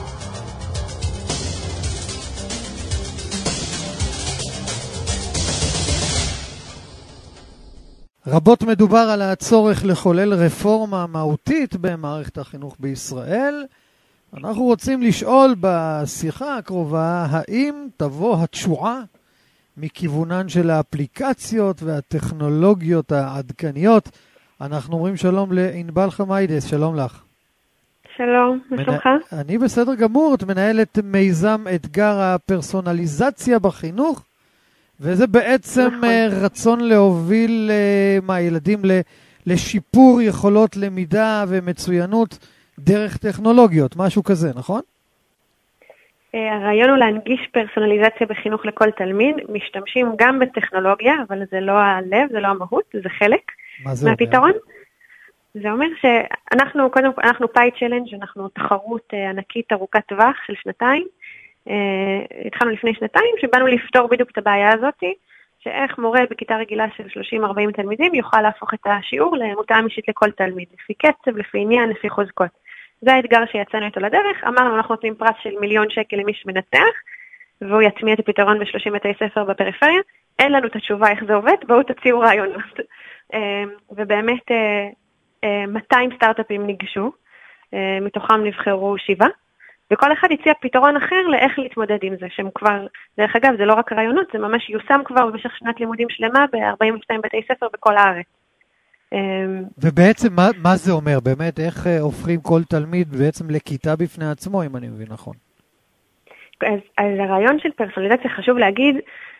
רבות מדובר על הצורך לחולל רפורמה מהותית במערכת החינוך בישראל. אנחנו רוצים לשאול בשיחה הקרובה, האם תבוא התשועה מכיוונן של האפליקציות והטכנולוגיות העדכניות. אנחנו אומרים שלום לענבל חמיידס, שלום לך. שלום, מה שלומך? אני בסדר גמור, את מנהלת מיזם אתגר הפרסונליזציה בחינוך, וזה בעצם רצון להוביל מהילדים לשיפור יכולות למידה ומצוינות דרך טכנולוגיות, משהו כזה, נכון? הרעיון הוא להנגיש פרסונליזציה בחינוך לכל תלמיד, משתמשים גם בטכנולוגיה, אבל זה לא הלב, זה לא המהות, זה חלק מהפתרון. זה אומר שאנחנו, קודם כל, אנחנו פאי צ'לנג', אנחנו תחרות ענקית ארוכת טווח של 2 התחלנו לפני 2 שבאנו לפתור בדיוק את הבעיה הזאת, שאיך מורה בכיתה רגילה של 30-40 תלמידים יוכל להפוך את השיעור למותאם אישית לכל תלמיד, לפי קצב, לפי עניין, לפי חוזקות. זה האתגר שיצאנו איתו לדרך, אמרנו אנחנו נותנים פרס של $1,000,000 למי שמנתח, והוא יטמיע את הפתרון ב30 בתי ספר בפריפריה, אין לנו את התשובה איך זה עובד, בואו תציעו רעיונות. ובאמת 200 סטארט-אפים ניגשו, מתוכם נבחרו 7, וכל אחד הציע פתרון אחר לאיך להתמודד עם זה, שהם כבר, דרך אגב, זה לא רק רעיונות, זה ממש יושם כבר במשך שנת לימודים שלמה ב-42 בתי ספר בכל הארץ. ובעצם מה זה אומר? באמת, איך הופכים כל תלמיד בעצם לכיתה בפני עצמו, אם אני מבין נכון? אז הרעיון של פרסונליזציה חשוב להגיד,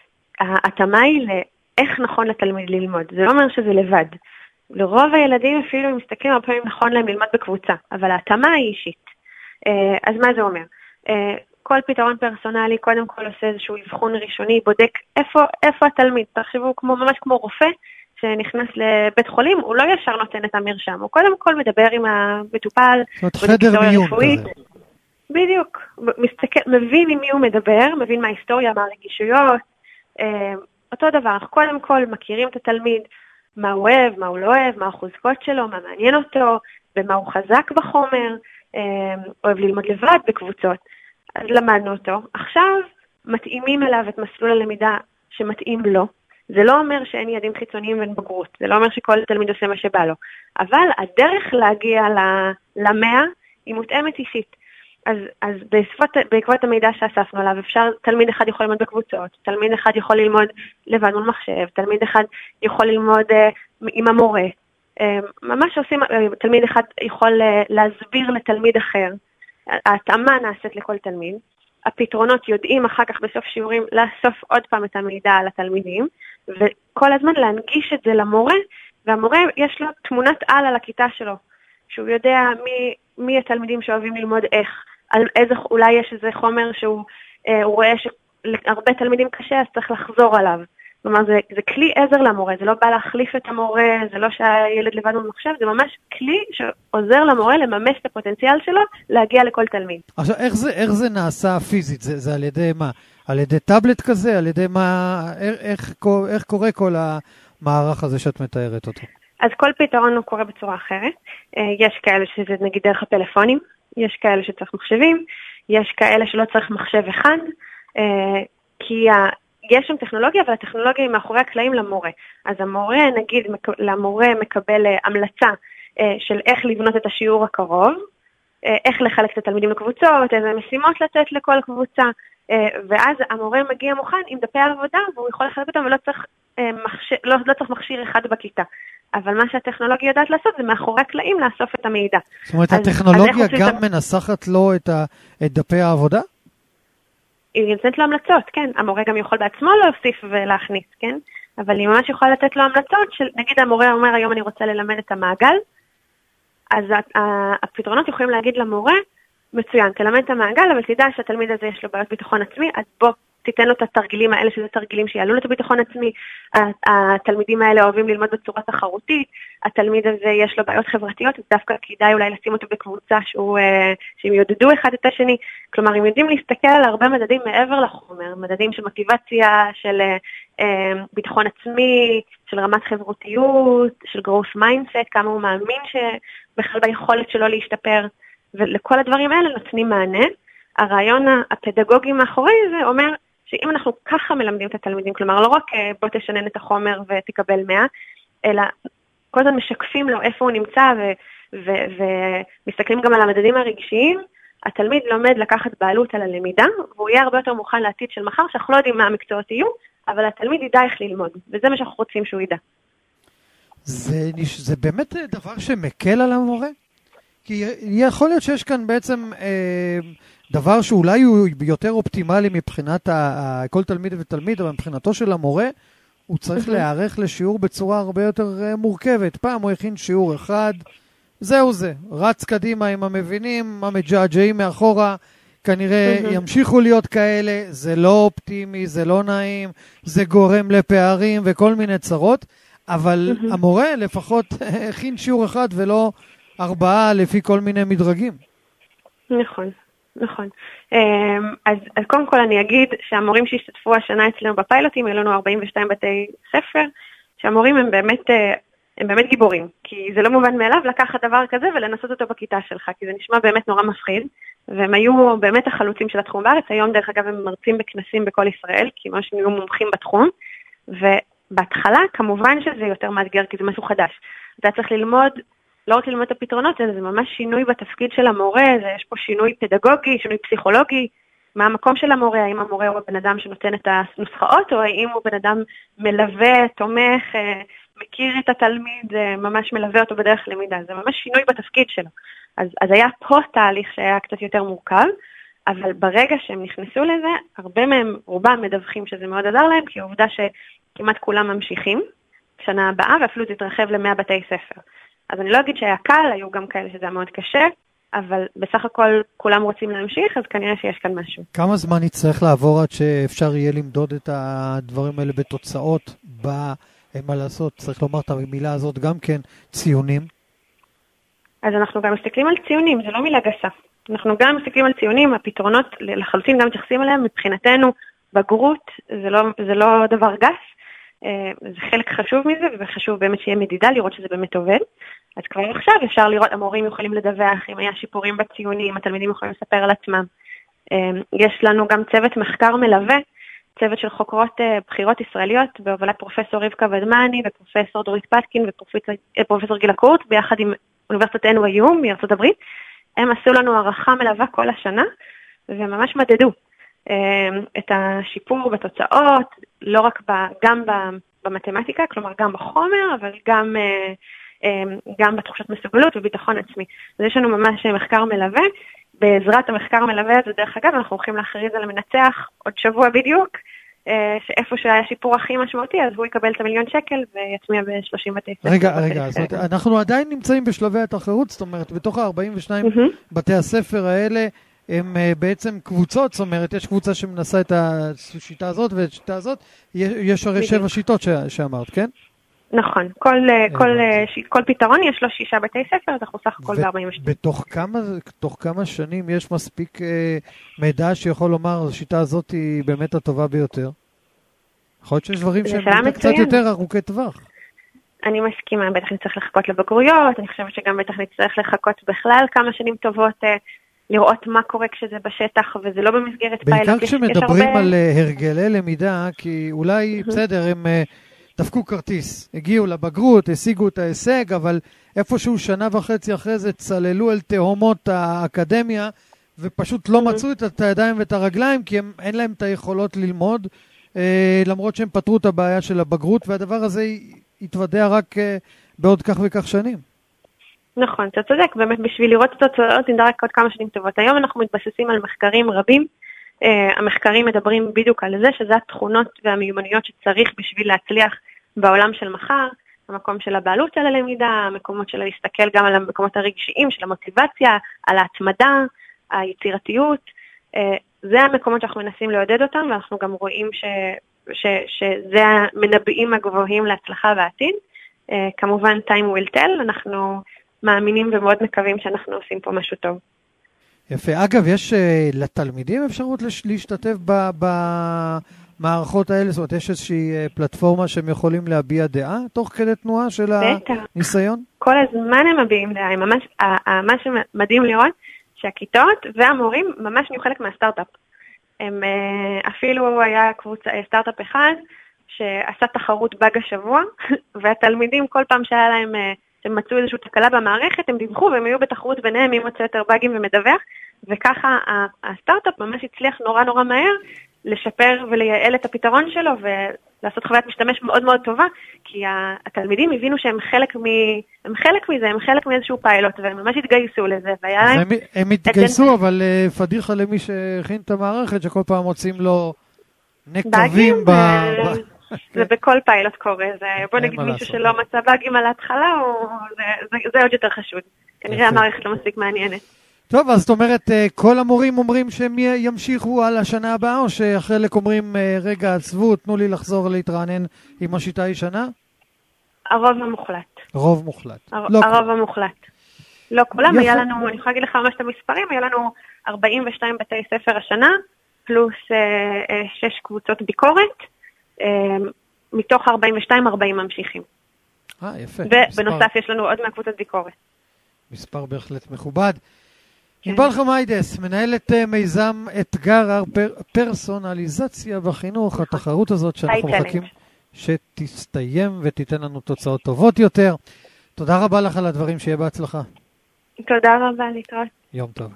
ההתאמה היא לאיך נכון לתלמיד ללמוד. זה לא אומר שזה לבד. לרוב הילדים אפילו מסתכלים הרבה פעמים נכון להם ללמוד בקבוצה, אבל ההתאמה היא אישית. אז מה זה אומר? כל פתרון פרסונלי קודם כל עושה איזשהו אבחון ראשוני, בודק איפה התלמיד. תחשבו ממש כמו רופא שנכנס לבית חולים, הוא לא ישר נותן את המרשם, הוא קודם כל מדבר עם המטופל, חדר מיון כזה. בדיוק, מבין עם מי הוא מדבר, מבין מה ההיסטוריה, מה הרגישויות, אותו דבר, אנחנו קודם כל מכירים את התלמיד, מה הוא אוהב, מה הוא לא אוהב, מה החוזקות שלו, מה מעניין אותו, במה הוא חזק בחומר, אוהב ללמוד לבד בקבוצות, אז למדנו אותו. עכשיו מתאימים אליו את מסלול הלמידה שמתאים לו, זה לא אומר שאין יעדים חיצוניים ואין בגרות, זה לא אומר שכל תלמיד עושה מה שבא לו, אבל הדרך להגיע ל100 היא מותאמת אישית. אז בעקבות המידע שאספנו עליו, תלמיד אחד יכול ללמוד בקבוצות, תלמיד אחד יכול ללמוד לבד מול מחשב, תלמיד אחד יכול ללמוד עם המורה, ממש עושים, תלמיד אחד יכול להסביר לתלמיד אחר, ההתאמה נעשית לכל תלמיד, הפתרונות יודעים אחר כך בסוף שיעורים לאסוף עוד פעם את המידע על התלמידים, וכל הזמן להנגיש את זה למורה, והמורה יש לו תמונת על הכיתה שלו, שהוא יודע מי התלמידים שאוהבים ללמוד איך, על איזה, אולי יש איזה חומר שהוא רואה שהרבה תלמידים קשה, אז צריך לחזור עליו. כלומר, זה כלי עזר למורה, זה לא בא להחליף את המורה, זה לא שהילד לבד במחשב, זה ממש כלי שעוזר למורה לממש את הפוטנציאל שלו, להגיע לכל תלמיד. עכשיו, איך זה נעשה פיזית? זה על ידי מה? על ידי טאבלט כזה? על ידי מה? איך קורה כל המערך הזה שאת מתארת אותו? אז כל פתרון הוא קורה בצורה אחרת. יש כאלה שזה נגיד דרך הפלאפונים, יש כאלה שצריך מחשבים, יש כאלה שלא צריך מחשב אחד, כי יש שם טכנולוגיה, אבל הטכנולוגיה היא מאחורי הקלעים למורה. אז המורה, נגיד, למורה מקבל המלצה של איך לבנות את השיעור הקרוב, איך לחלק את התלמידים לקבוצות, איזה משימות לתת לכל קבוצה, ואז המורה מגיע מוכן עם דפי העבודה, והוא יכול לחלק אותם ולא צריך מכשיר אחד בכיתה. אבל מה שהטכנולוגיה יודעת לעשות זה מאחורי הקלעים לאסוף את המידע. זאת אומרת, הטכנולוגיה גם מנסחת לו את דפי העבודה? היא נותנת לו המלצות, כן. המורה גם יכול בעצמו להוסיף ולהכניס, כן? אבל היא ממש יכולה לתת לו המלצות של, נגיד המורה אומר, היום אני רוצה ללמד את המעגל, אז הפתרונות יכולים להגיד למורה, מצוין, תלמד את המעגל, אבל תדע שהתלמיד הזה יש לו בעיות ביטחון עצמי, אז בוא, תיתן לו את התרגילים האלה, שזה תרגילים שיעלו לו את הביטחון עצמי, התלמידים האלה אוהבים ללמוד בצורה תחרותית, התלמיד הזה יש לו בעיות חברתיות, אז דווקא כדאי אולי לשים אותו בקבוצה שהם יודדו אחד את השני, כלומר הם יודעים להסתכל על הרבה מדדים מעבר לחומר, מדדים של מוטיבציה, של ביטחון עצמי, של רמת חברותיות, של growth mindset, כמה הוא מאמין שבכלל ביכולת שלו להשתפר, ולכל הדברים האלה נותנים מענה. הרעיון הפדגוגי מאחורי זה אומר שאם אנחנו ככה מלמדים את התלמידים, כלומר לא רק בוא תשנן את החומר ותקבל 100, אלא כל הזמן משקפים לו איפה הוא נמצא ומסתכלים גם על המדדים הרגשיים, התלמיד לומד לקחת בעלות על הלמידה, והוא יהיה הרבה יותר מוכן לעתיד של מחר, שאנחנו לא יודעים מה המקצועות יהיו, אבל התלמיד ידע איך ללמוד, וזה מה שאנחנו רוצים שהוא ידע. זה באמת דבר שמקל על המורה? כי יכול להיות שיש כאן בעצם דבר שאולי הוא יותר אופטימלי מבחינת כל תלמיד ותלמיד, אבל מבחינתו של המורה, הוא צריך להיערך לשיעור בצורה הרבה יותר מורכבת. פעם הוא הכין שיעור אחד, זהו זה, רץ קדימה עם המבינים, המג'עג'עים מאחורה, כנראה ימשיכו להיות כאלה, זה לא אופטימי, זה לא נעים, זה גורם לפערים וכל מיני צרות, אבל המורה לפחות הכין שיעור אחד ולא 4 לפי כל מיני מדרגים. נכון, נכון. אז קודם כל אני אגיד שהמורים שהשתתפו השנה אצלנו בפיילוטים, היו לנו 42 בתי ספר, שהמורים הם באמת גיבורים, כי זה לא מובן מאליו לקחת דבר כזה ולנסות אותו בכיתה שלך, כי זה נשמע באמת נורא מפחיד, והם היו באמת החלוצים של התחום בארץ. היום דרך אגב הם מרצים בכנסים בכל ישראל, כי ממש נהיו מומחים בתחום, ובהתחלה כמובן שזה יותר מאתגר, כי זה משהו חדש. אתה צריך ללמוד, לא רק ללמוד את הפתרונות, אלא זה ממש שינוי בתפקיד של המורה, יש פה שינוי פדגוגי, שינוי פסיכולוגי, מה המקום של המורה, האם המורה הוא בן אדם שנותן את הנוסחאות, או האם הוא בן אדם מלווה, תומך, מכיר את התלמיד, ממש מלווה אותו בדרך למידה, זה ממש שינוי בתפקיד שלו. אז היה פה תהליך שהיה קצת יותר מורכב, אבל ברגע שהם נכנסו לזה, הרבה מהם, רובם מדווחים שזה מאוד עזר להם, כי העובדה שכמעט כולם ממשיכים שנה הבאה, ואפילו זה התרחב ל100 בתי ספר. אז אני לא אגיד שהיה קל, היו גם כאלה שזה היה מאוד קשה, אבל בסך הכל כולם רוצים להמשיך, אז כנראה שיש כאן משהו. כמה זמן יצטרך לעבור עד שאפשר יהיה למדוד את הדברים האלה בתוצאות? מה לעשות? צריך לומר את המילה הזאת גם כן, ציונים. אז אנחנו גם מסתכלים על ציונים, זה לא מילה גסה. אנחנו גם מסתכלים על ציונים, הפתרונות לחלוטין גם מתייחסים עליהם, מבחינתנו בגרות זה לא דבר גס, זה חלק חשוב מזה, וחשוב באמת שיהיה מדידה, לראות שזה באמת עובד. אז כבר עכשיו אפשר לראות, המורים יכולים לדווח אם היה שיפורים בציונים, התלמידים יכולים לספר על עצמם. יש לנו גם צוות מחקר מלווה, צוות של חוקרות בחירות ישראליות, בהובלת פרופסור רבקה ודמני, ופרופסור דורית פטקין, ופרופסור גילה קורט, ביחד עם אוניברסיטת NYU מארצות הברית. הם עשו לנו הערכה מלווה כל השנה, וממש מדדו את השיפור בתוצאות, לא רק גם במתמטיקה, כלומר גם בחומר, אבל גם בתחושת מסוגלות וביטחון עצמי. אז יש לנו ממש מחקר מלווה, בעזרת המחקר מלווה הזה, דרך אגב, אנחנו הולכים להכריז על המנצח עוד שבוע בדיוק, שאיפה שהיה שיפור הכי משמעותי, אז הוא יקבל את ה1,000,000 שקל ויצמיע ב30 בתי ספר. רגע, אנחנו עדיין נמצאים בשלבי התחרות, זאת אומרת, בתוך ה42 בתי הספר האלה, הם בעצם קבוצות, זאת אומרת, יש קבוצה שמנסה את השיטה הזאת ואת השיטה הזאת, יש הרי 7 שיטות שאמרת, כן? נכון, כל פתרון יש לו 6 בתי ספר, אז אנחנו סך הכל ב42. בתוך כמה שנים יש מספיק מידע שיכול לומר, השיטה הזאת היא באמת הטובה ביותר? יכול להיות שיש דברים שהם קצת יותר ארוכי טווח. אני מסכימה, בטח נצטרך לחכות לבגרויות, אני חושבת שגם בטח נצטרך לחכות בכלל כמה שנים טובות, לראות מה קורה כשזה בשטח, וזה לא במסגרת פיילוט. בעיקר כשמדברים על הרגלי למידה, כי אולי בסדר, הם דפקו כרטיס, הגיעו לבגרות, השיגו את ההישג, אבל איפשהו 1.5 שנה אחרי זה צללו אל תהומות האקדמיה, ופשוט לא מצאו את הידיים ואת הרגליים, כי אין להם את היכולות ללמוד, למרות שהם פתרו את הבעיה של הבגרות, והדבר הזה יתוודע רק בעוד כך וכך שנים. נכון, אתה צודק, באמת בשביל לראות את התוצאות נדרק עוד כמה שנים טובות. היום אנחנו מתבססים על מחקרים רבים, המחקרים מדברים בדיוק על זה, שזה התכונות והמיומנויות שצריך בשביל להצליח בעולם של מחר, המקום של הבעלות על הלמידה, המקומות של להסתכל גם על המקומות הרגשיים, של המוטיבציה, על ההתמדה, היצירתיות, זה המקומות שאנחנו מנסים לעודד אותם, ואנחנו גם רואים שזה המנבאים הגבוהים להצלחה בעתיד. כמובן, time will tell, אנחנו מאמינים ומאוד מקווים שאנחנו עושים פה משהו טוב. יפה. אגב, יש לתלמידים אפשרות להשתתף במערכות האלה? זאת אומרת, יש איזושהי פלטפורמה שהם יכולים להביע דעה תוך כדי תנועה של הניסיון? כל הזמן הם מביעים דעה. מה שמדהים לראות, שהכיתות והמורים ממש נהיו חלק מהסטארט-אפ. אפילו היה סטארט-אפ אחד שעשה תחרות באג השבוע, והתלמידים כל פעם שהיה להם, הם מצאו איזושהי תקלה במערכת, הם דיווחו והם היו בתחרות ביניהם מי מוצא יותר באגים ומדווח, וככה הסטארט-אפ ממש הצליח נורא נורא מהר לשפר ולייעל את הפתרון שלו ולעשות חוויית משתמש מאוד מאוד טובה, כי התלמידים הבינו שהם חלק מזה, הם חלק מאיזשהו פיילוט, והם ממש התגייסו לזה, והיה להם... הם התגייסו, אבל פדיחה למי שהכין את המערכת, שכל פעם מוצאים לו נקבים זה בכל פיילוט קורה, בוא נגיד מישהו שלא מצא באגים על ההתחלה, זה עוד יותר חשוד. כנראה המערכת לא מספיק מעניינת. טוב, אז זאת אומרת, כל המורים אומרים שהם ימשיכו על השנה הבאה, או שהחלק אומרים, רגע, עצבו, תנו לי לחזור להתרענן עם השיטה הישנה? הרוב המוחלט. רוב מוחלט. הרוב המוחלט. לא כולם, היה לנו, אני יכולה להגיד לך ממש את המספרים, היה לנו 42 בתי ספר השנה, פלוס 6 קבוצות ביקורת, מתוך 42, 40 ממשיכים. יפה. ובנוסף יש לנו עוד מהקבוצות ביקורת. מספר בהחלט מכובד. ענבל חמיידס, מנהלת מיזם אתגר פרסונליזציה בחינוך, התחרות הזאת שאנחנו מחכים שתסתיים ותיתן לנו תוצאות טובות יותר. תודה רבה לך על הדברים, שיהיה בהצלחה. תודה רבה, להתראות. יום טוב.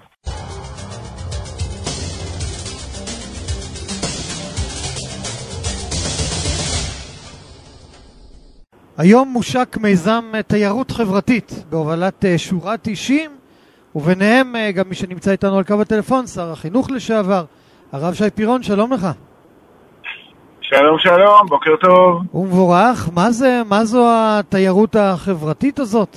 היום מושק מיזם תיירות חברתית בהובלת שורת אישים, וביניהם גם מי שנמצא איתנו על קו הטלפון, שר החינוך לשעבר, הרב שי פירון, שלום לך. שלום, שלום, בוקר טוב. ומבורך, מה זו התיירות החברתית הזאת?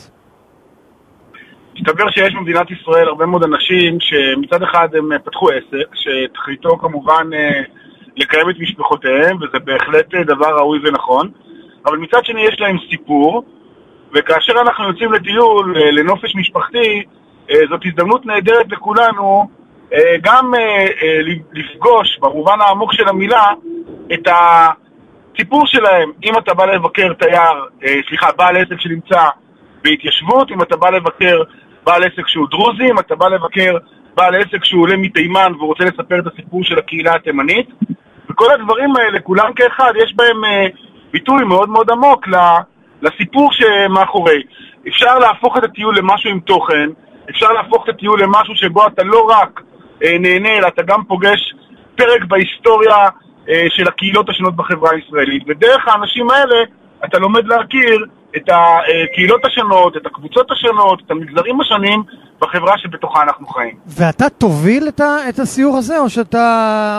מסתבר שיש במדינת ישראל הרבה מאוד אנשים שמצד אחד הם פתחו עסק, שתכליתו כמובן לקיים את משפחותיהם, וזה בהחלט דבר ראוי ונכון, אבל מצד שני יש להם סיפור, וכאשר אנחנו יוצאים לטיול, לנופש משפחתי, זאת הזדמנות נהדרת לכולנו גם לפגוש במובן העמוק של המילה את הסיפור שלהם. אם אתה בא לבקר בעל עסק שנמצא בהתיישבות, אם אתה בא לבקר בעל עסק שהוא דרוזי, אם אתה בא לבקר בעל עסק שהוא עולה מתימן ורוצה לספר את הסיפור של הקהילה התימנית, וכל הדברים האלה כולם כאחד יש בהם ביטוי מאוד מאוד עמוק לסיפור שמאחורי. אפשר להפוך את הטיול למשהו עם תוכן, אפשר להפוך את הטיול למשהו שבו אתה לא רק נהנה, אלא אתה גם פוגש פרק בהיסטוריה של הקהילות השונות בחברה הישראלית. ודרך האנשים האלה אתה לומד להכיר את הקהילות השונות, את הקבוצות השונות, את המגזרים השונים בחברה שבתוכה אנחנו חיים. ואתה תוביל את הסיור הזה, או שאתה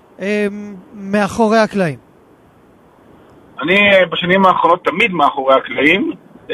מאחורי הקלעים? אני בשנים האחרונות תמיד מאחורי הקלעים.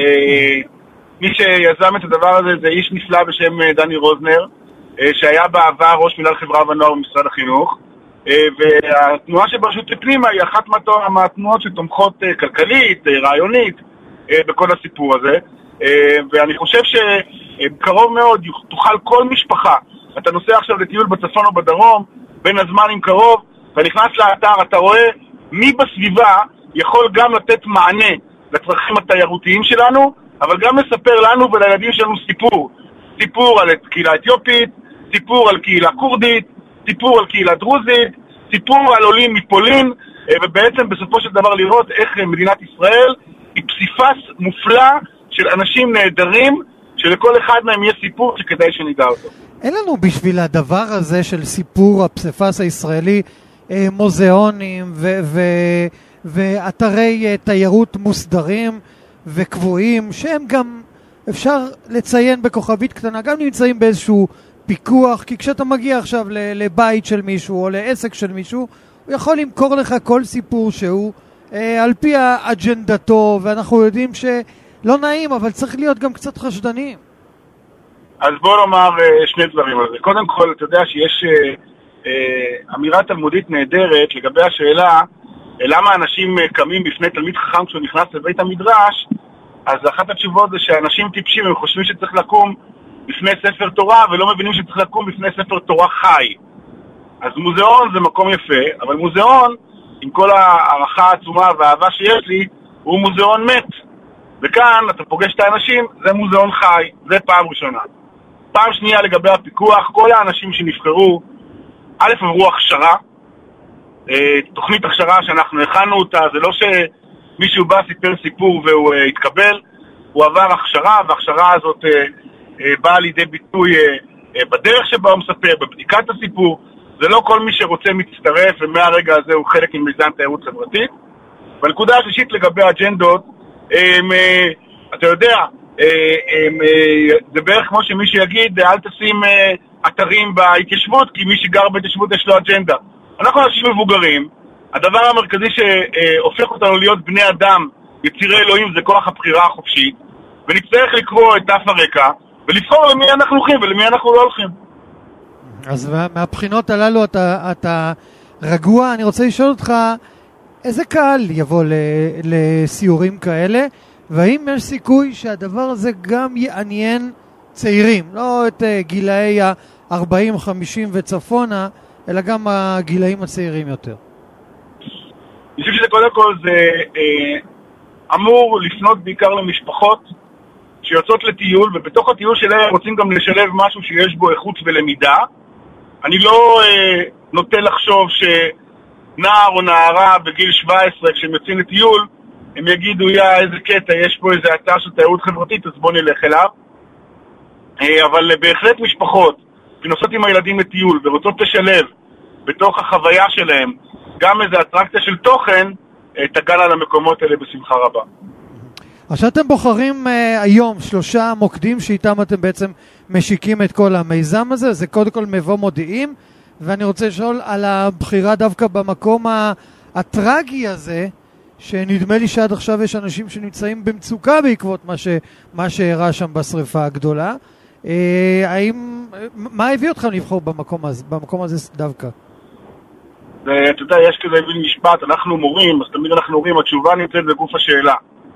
מי שיזם את הדבר הזה זה איש נפלא בשם דני רוזנר, שהיה בעבר ראש מנהל חברה ונוער במשרד החינוך, והתנועה שברשות פנימה היא אחת מהתנועות שתומכות כלכלית, רעיונית, בכל הסיפור הזה. ואני חושב שבקרוב מאוד תוכל כל משפחה, אתה נוסע עכשיו לטיול בצפון או בדרום, בין הזמנים קרוב, אתה נכנס לאתר, אתה רואה מי בסביבה יכול גם לתת מענה לצרכים התיירותיים שלנו, אבל גם מספר לנו ולילדים שלנו סיפור על קהילה אתיופית, סיפור על קהילה קורדית, סיפור על קהילה דרוזית, סיפור על עולים מפולין, ובעצם בסופו של דבר לראות איך מדינת ישראל היא פסיפס מופלא של אנשים נהדרים, שלכל אחד מהם יהיה סיפור שכדאי שנדע אותו. אין לנו בשביל הדבר הזה של סיפור הפסיפס הישראלי מוזיאונים ואתרי תיירות מוסדרים וקבועים, שהם גם אפשר לציין בכוכבית קטנה, גם נמצאים באיזשהו פיקוח, כי כשאתה מגיע עכשיו לבית של מישהו או לעסק של מישהו, הוא יכול למכור לך כל סיפור שהוא על פי האג'נדתו, ואנחנו יודעים שלא נעים, אבל צריך להיות גם קצת חשדניים. אז בוא נאמר שני דברים על זה. קודם כל, אתה יודע שיש אמירה תלמודית נהדרת לגבי השאלה למה אנשים קמים בפני תלמיד חכם כשהוא נכנס לבית המדרש. אז אחת התשובות זה שאנשים טיפשים, הם חושבים שצריך לקום בפני ספר תורה ולא מבינים שצריך לקום בפני ספר תורה חי. אז מוזיאון זה מקום יפה, אבל מוזיאון, עם כל הערכה העצומה והאהבה שיש לי, הוא מוזיאון מת. וכאן אתה פוגש את האנשים, זה מוזיאון חי, זה פעם ראשונה. פעם שנייה לגבי הפיקוח, כל האנשים שנבחרו, א' עברו הכשרה, תוכנית הכשרה שאנחנו הכנו אותה, זה לא שמישהו בא סיפר סיפור והוא התקבל, הוא עבר הכשרה, וההכשרה הזאת באה לידי ביטוי בדרך שבה הוא מספר, בבדיקת הסיפור. זה לא כל מי שרוצה מצטרף, ומהרגע הזה הוא חלק ממיזם תיירות חברתית. בנקודה השלישית לגבי האג'נדות, אתה יודע, זה בערך כמו שמישהו יגיד, אל תשים אתרים בהתיישבות, כי מי שגר בהתיישבות יש לו אג'נדה. אנחנו אנשים מבוגרים, הדבר המרכזי שהופך אותנו להיות בני אדם, יצירי אלוהים, זה כוח הבחירה החופשית, ונצטרך לקרוא את דף הרקע, ולבחור למי אנחנו הולכים ולמי אנחנו לא הולכים. אז מהבחינות הללו אתה רגוע. אני רוצה לשאול אותך, איזה קהל יבוא לסיורים כאלה, והאם יש סיכוי שהדבר הזה גם יעניין צעירים, לא את גילאי ה-40, 50 וצפונה, אלא גם הגילאים הצעירים יותר? אני חושב שזה קודם כל זה אמור לפנות בעיקר למשפחות שיוצאות לטיול, ובתוך הטיול שלהם רוצים גם לשלב משהו שיש בו איכות ולמידה. אני לא נוטה לחשוב שנער או נערה בגיל 17 כשהם יוצאים לטיול, הם יגידו, איזה קטע, יש פה איזה אתר של תיירות חברתית, אז בוא נלך אליו. אבל בהחלט משפחות שנוסעות עם הילדים לטיול ורוצות לשלב בתוך החוויה שלהם גם איזו אטרקציה של תוכן, תגענה על המקומות האלה בשמחה רבה. עכשיו אתם בוחרים היום 3 מוקדים שאיתם אתם בעצם משיקים את כל המיזם הזה. זה קודם כל מבוא מודיעים, ואני רוצה לשאול על הבחירה דווקא במקום הטרגי הזה, שנדמה לי שעד עכשיו יש אנשים שנמצאים במצוקה בעקבות מה שהראה שם בשריפה הגדולה. מה הביא אתכם לבחור במקום הזה דווקא? אתה יודע, יש כזה בין משפט, אנחנו מורים, אז תמיד אנחנו אומרים, התשובה נמצאת בגוף השאלה.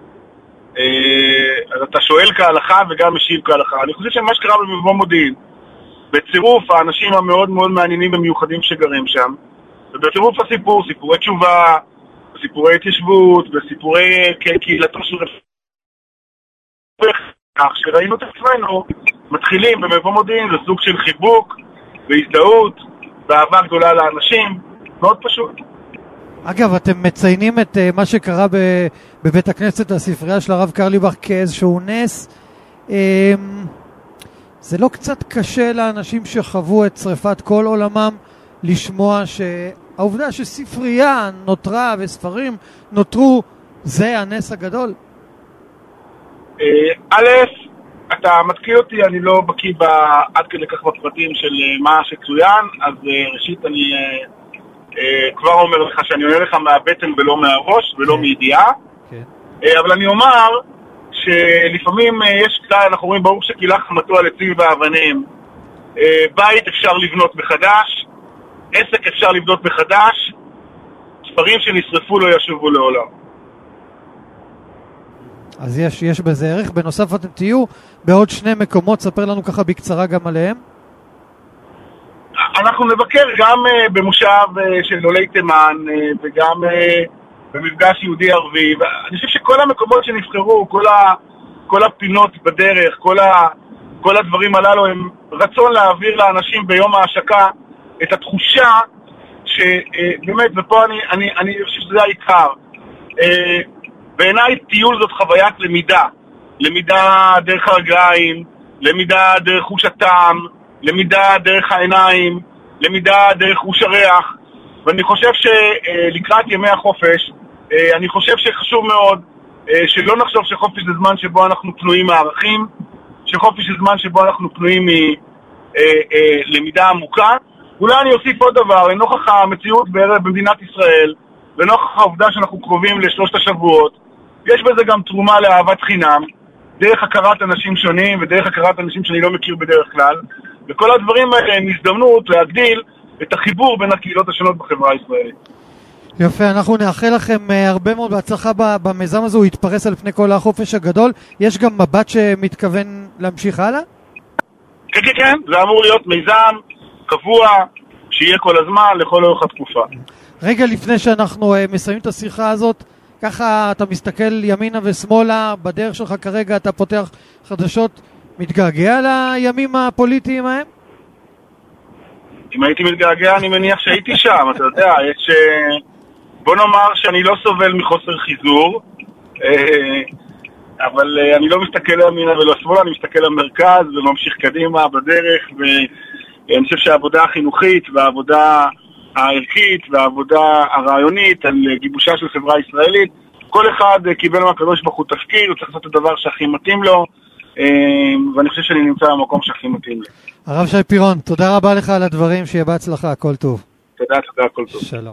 אז אתה שואל כהלכה וגם משיב כהלכה. אני חושב שמה שקרה במבוא מודיעין, בצירוף האנשים המאוד מאוד מעניינים ומיוחדים שגרים שם, ובצירוף הסיפור, סיפורי תשובה, סיפורי התיישבות, וסיפורי קהילתו של כך שראינו את עצמנו מתחילים במבוא מודיעין, זה סוג של חיבוק והזדהות ואהבה גדולה לאנשים, מאוד פשוט. אגב, אתם מציינים את מה שקרה בבית הכנסת, הספרייה של הרב קרליבך, כאיזשהו נס. זה לא קצת קשה לאנשים שחוו את שריפת כל עולמם לשמוע שהעובדה שספרייה נותרה וספרים נותרו, זה הנס הגדול? א', אתה מתקיע אותי, אני לא בקיא עד כדי כך בפרטים של מה שצוין, אז ראשית אני כבר אומר לך שאני עונה לך מהבטן ולא מהראש ולא מידיעה. אבל אני אומר שלפעמים יש כלל, אנחנו רואים ברור שקילה חמתו על עצים ואבנים. בית אפשר לבנות מחדש, עסק אפשר לבנות מחדש, ספרים שנשרפו לא ישובו לעולם. אז יש בזה ערך. בנוסף אתם תהיו בעוד 2 מקומות, ספר לנו ככה בקצרה גם עליהם. אנחנו נבקר גם במושב של עולי תימן וגם במפגש יהודי ערבי. אני חושב שכל המקומות שנבחרו, כל הפינות בדרך, כל הדברים הללו הם רצון להעביר לאנשים ביום ההשקה את התחושה שבאמת, ופה אני חושב שזה העיקר. בעיניי טיול זאת חוויית למידה. למידה דרך הרגליים, למידה דרך חוש הטעם, למידה דרך העיניים, למידה דרך חוש הריח. ואני חושב שלקראת ימי החופש, אני חושב שחשוב מאוד שלא נחשוב שחופש זה זמן שבו אנחנו פנויים מערכים, שחופש זה זמן שבו אנחנו פנויים מלמידה עמוקה. אולי אני אוסיף עוד דבר, לנוכח המציאות במדינת ישראל, לנוכח העובדה שאנחנו קרובים לשלושת השבועות, יש בזה גם תרומה לאהבת חינם, דרך הכרת אנשים שונים ודרך הכרת אנשים שאני לא מכיר בדרך כלל, וכל הדברים האלה הם הזדמנות להגדיל את החיבור בין הקהילות השונות בחברה הישראלית. יפה, אנחנו נאחל לכם הרבה מאוד בהצלחה במיזם הזה, הוא יתפרס על פני כל החופש הגדול. יש גם מבט שמתכוון להמשיך הלאה? כן, כן, כן, זה אמור להיות מיזם קבוע, שיהיה כל הזמן, לכל אורך התקופה. רגע לפני שאנחנו מסיימים את השיחה הזאת, ככה אתה מסתכל ימינה ושמאלה, בדרך שלך כרגע אתה פותח חדשות, מתגעגע לימים הפוליטיים ההם? אם הייתי מתגעגע, אני מניח שהייתי שם, אתה יודע, יש... בוא נאמר שאני לא סובל מחוסר חיזור, אבל אני לא מסתכל לימינה ולא שמאלה, אני מסתכל למרכז וממשיך קדימה בדרך, ואני חושב שהעבודה החינוכית והעבודה הערכית והעבודה הרעיונית על גיבושה של חברה ישראלית, כל אחד קיבל מהקדוש ברוך הוא תפקיד, הוא צריך לעשות את הדבר שהכי מתאים לו, ואני חושב שאני נמצא במקום שהכי מתאים לי. הרב שי פירון, תודה רבה לך על הדברים, שיהיה בהצלחה, הכל טוב. תודה, הכל טוב. שלום.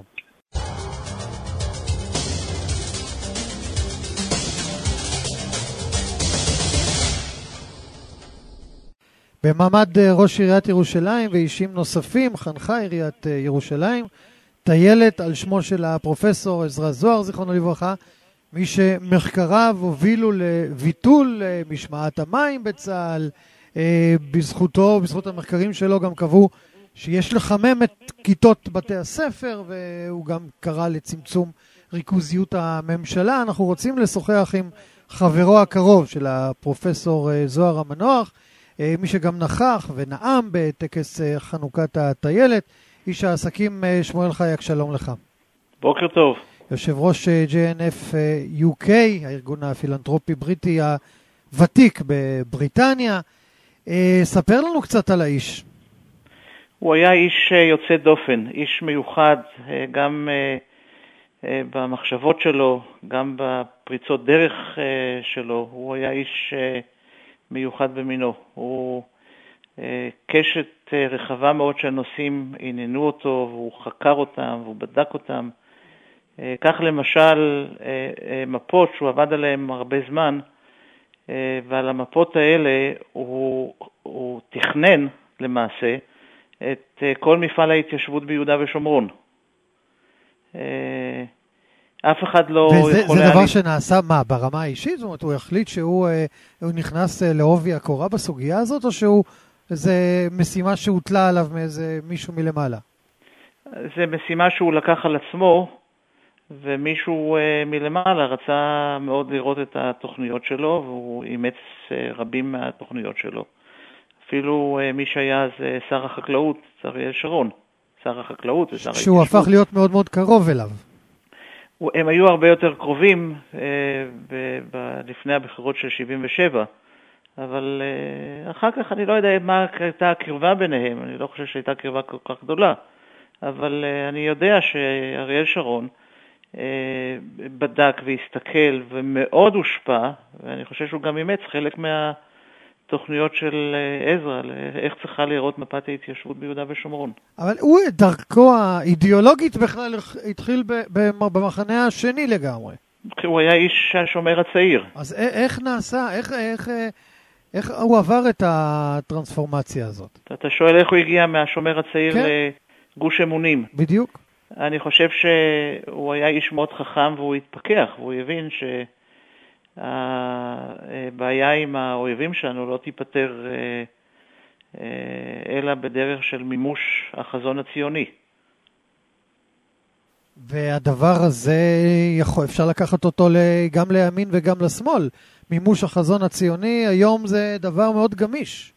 במעמד ראש עיריית ירושלים ואישים נוספים חנכה עיריית ירושלים טיילת על שמו של הפרופסור עזרא זוהר, זיכרונו לברכה, מי שמחקריו הובילו לביטול משמעת המים בצה"ל. בזכות המחקרים שלו גם קבעו שיש לחמם את כיתות בתי הספר, והוא גם קרא לצמצום ריכוזיות הממשלה. אנחנו רוצים לשוחח עם חברו הקרוב של הפרופסור זוהר המנוח, מי שגם נכח ונאם בטקס חנוכת הטיילת, איש העסקים שמואל חייק, שלום לך. בוקר טוב. יושב ראש JNF UK, הארגון הפילנטרופי בריטי הוותיק בבריטניה. ספר לנו קצת על האיש. הוא היה איש יוצא דופן, איש מיוחד, גם במחשבות שלו, גם בפריצות דרך שלו. הוא היה איש מיוחד במינו. הוא קשת רחבה מאוד שהנושאים עניינו אותו, והוא חקר אותם, והוא בדק אותם. כך למשל, מפות שהוא עבד עליהן הרבה זמן, ועל המפות האלה הוא תכנן למעשה את כל מפעל ההתיישבות ביהודה ושומרון. אף אחד לא יכול... זה דבר שנעשה מה, ברמה האישית? זאת אומרת, הוא החליט שהוא נכנס לעובי הקורה בסוגיה הזאת, או שהוא איזה משימה שהוטלה עליו מאיזה מישהו מלמעלה? זה משימה שהוא לקח על עצמו, ומישהו מלמעלה רצה מאוד לראות את התוכניות שלו, והוא אימץ רבים מהתוכניות שלו. אפילו מי שהיה אז שר החקלאות, אריאל שרון, שר החקלאות ושר ההתיישבות. שהוא הפך להיות מאוד מאוד קרוב אליו. הם היו הרבה יותר קרובים לפני הבחירות של 77, אבל אחר כך אני לא יודע מה הייתה הקרבה ביניהם, אני לא חושב שהייתה קרבה כל כך גדולה, אבל אני יודע שאריאל שרון בדק והסתכל ומאוד הושפע, ואני חושב שהוא גם אימץ חלק מהתוכניות של עזרא, איך צריכה לראות מפת ההתיישבות ביהודה ושומרון. אבל הוא דרכו האידיאולוגית בכלל התחיל במחנה השני לגמרי. הוא היה איש השומר הצעיר. אז איך נעשה, איך הוא עבר את הטרנספורמציה הזאת? אתה שואל איך הוא הגיע מהשומר הצעיר לגוש אמונים. בדיוק. אני חושב שהוא היה איש מאוד חכם והוא התפכח, והוא הבין שהבעיה עם האויבים שלנו לא תיפטר אלא בדרך של מימוש החזון הציוני. והדבר הזה אפשר לקחת אותו גם לימין וגם לשמאל. מימוש החזון הציוני היום זה דבר מאוד גמיש.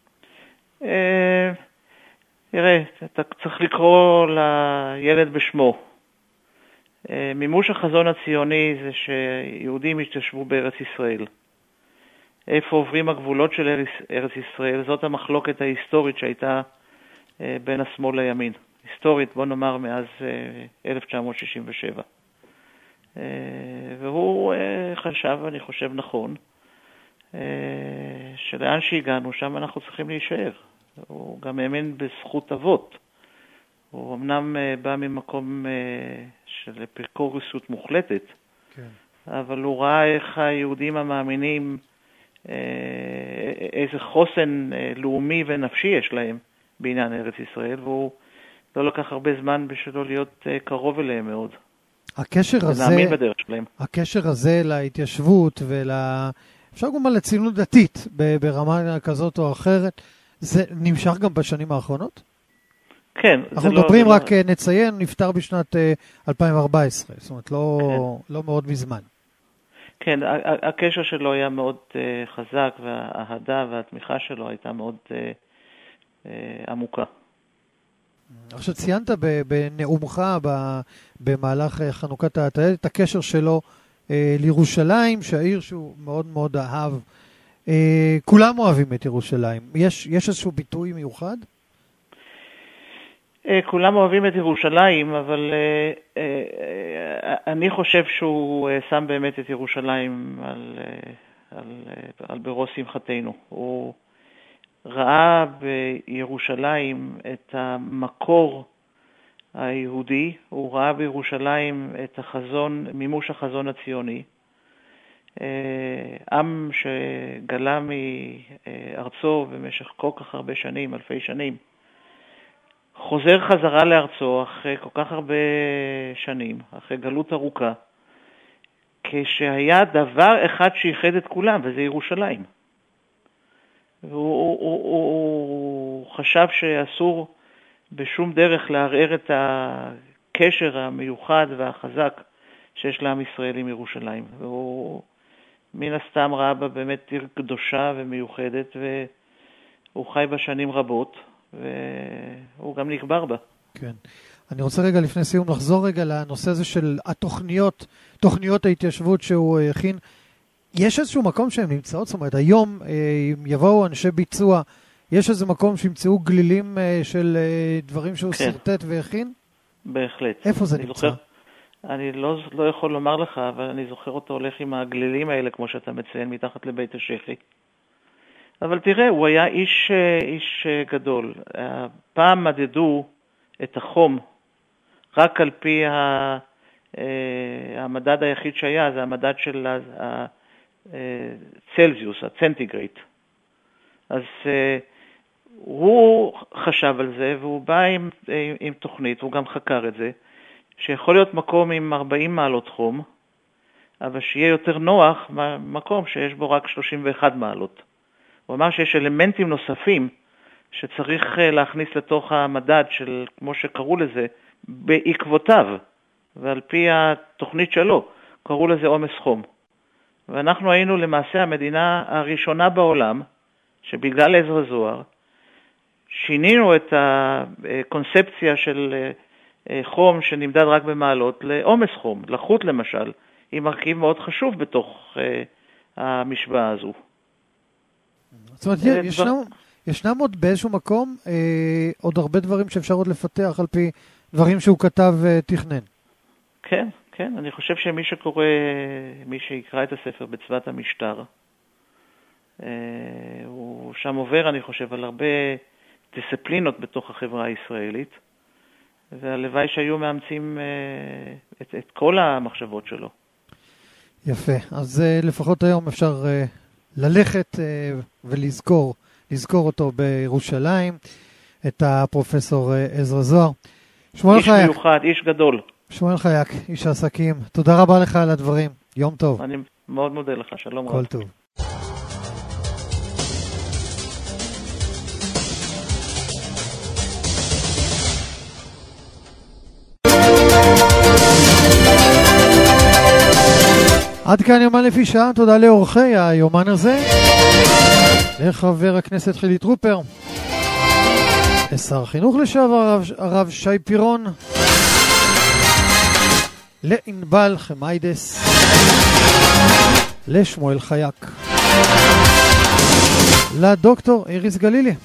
תראה, אתה צריך לקרוא לילד בשמו. מימוש החזון הציוני זה שיהודים יתיישבו בארץ ישראל. איפה עוברים הגבולות של ארץ ישראל? זאת המחלוקת ההיסטורית שהייתה בין השמאל לימין. היסטורית, בוא נאמר, מאז 1967. והוא חשב, אני חושב נכון, שלאן שהגענו, שם אנחנו צריכים להישאר. הוא גם האמין בזכות אבות. הוא אמנם בא ממקום של פרקוריסות מוחלטת, כן. אבל הוא ראה איך היהודים המאמינים, איזה חוסן לאומי ונפשי יש להם בעניין ארץ ישראל, והוא לא לקח הרבה זמן בשבילו להיות קרוב אליהם מאוד. הקשר הזה להתיישבות אפשר גם לציונות דתית ברמה כזאת או אחרת, זה נמשך גם בשנים האחרונות? כן. אנחנו מדברים רק נציין, נפטר בשנת 2014, זאת אומרת לא מאוד מזמן. כן, הקשר שלו היה מאוד חזק, והאהדה והתמיכה שלו הייתה מאוד עמוקה. עכשיו ציינת בנאומך במהלך חנוכת הטיילת את הקשר שלו לירושלים, שהעיר שהוא מאוד מאוד אהב. כולם אוהבים את ירושלים. יש איזשהו ביטוי מיוחד? כולם אוהבים את ירושלים, אבל אני חושב שהוא שם באמת את ירושלים על בראש שמחתנו. הוא ראה בירושלים את המקור היהודי, הוא ראה בירושלים את החזון, מימוש החזון הציוני. עם שגלה מארצו במשך כל כך הרבה שנים, אלפי שנים, חוזר חזרה לארצו אחרי כל כך הרבה שנים, אחרי גלות ארוכה, כשהיה דבר אחד שיחד את כולם, וזה ירושלים. הוא חשב שאסור בשום דרך לערער את הקשר המיוחד והחזק שיש לעם ישראל עם ירושלים. והוא מן הסתם ראה בה באמת עיר קדושה ומיוחדת, והוא חי בה שנים רבות, והוא גם נקבר בה. כן. אני רוצה רגע לפני סיום לחזור רגע לנושא הזה של תוכניות ההתיישבות שהוא הכין. יש איזשהו מקום שהן נמצאות? זאת אומרת, היום יבואו אנשי ביצוע, יש איזה מקום שימצאו גלילים של דברים שהוא סרטט והכין? בהחלט. איפה זה נמצא? אני לא יכול לומר לך, אבל אני זוכר אותו הולך עם הגלילים האלה, כמו שאתה מציין, מתחת לבית השחי. אבל תראה, הוא היה איש גדול. פעם מדדו את החום רק על פי המדד היחיד שהיה, זה המדד של צלזיוס, הצנטיגרייט. אז הוא חשב על זה, והוא בא עם תוכנית, הוא גם חקר את זה, שיכול להיות מקום עם 40 מעלות חום, אבל שיהיה יותר נוח מקום שיש בו רק 31 מעלות. הוא אמר שיש אלמנטים נוספים שצריך להכניס לתוך המדד של, כמו שקראו לזה, בעקבותיו, ועל פי התוכנית שלו, קראו לזה עומס חום. ואנחנו היינו למעשה המדינה הראשונה בעולם, שבגלל עזרא זוהר, שינינו את הקונספציה של חום שנמדד רק במעלות לעומס חום. לחות למשל, היא מרכיב מאוד חשוב בתוך המשוואה הזו. זאת אומרת, ישנם עוד באיזשהו מקום עוד הרבה דברים שאפשר עוד לפתח על פי דברים שהוא כתב ותכנן. כן, כן. אני חושב שמי שקורא, מי שיקרא את הספר בצוות המשטר, הוא שם עובר, אני חושב, על הרבה דיסציפלינות בתוך החברה הישראלית, והלוואי שהיו מאמצים את כל המחשבות שלו. יפה. אז לפחות היום אפשר ללכת ולזכור אותו בירושלים, את הפרופסור עזרא זוהר. איש מיוחד, איש גדול. שמואל חייק, איש העסקים. תודה רבה לך על הדברים. יום טוב. אני מאוד מודה לך. שלום רב. כל טוב. עד כאן יומן לפי שעה, תודה לאורחי היומן הזה, לחבר הכנסת חילי טרופר, לשר החינוך לשעבר הרב שי פירון, לענבל חמיידס, לשמואל חייק, לדוקטור איריס גלילי.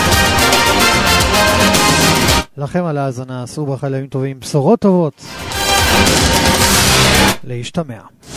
לכם על ההאזנה, עשו ברכה לימים טובים, בשורות טובות, להשתמע.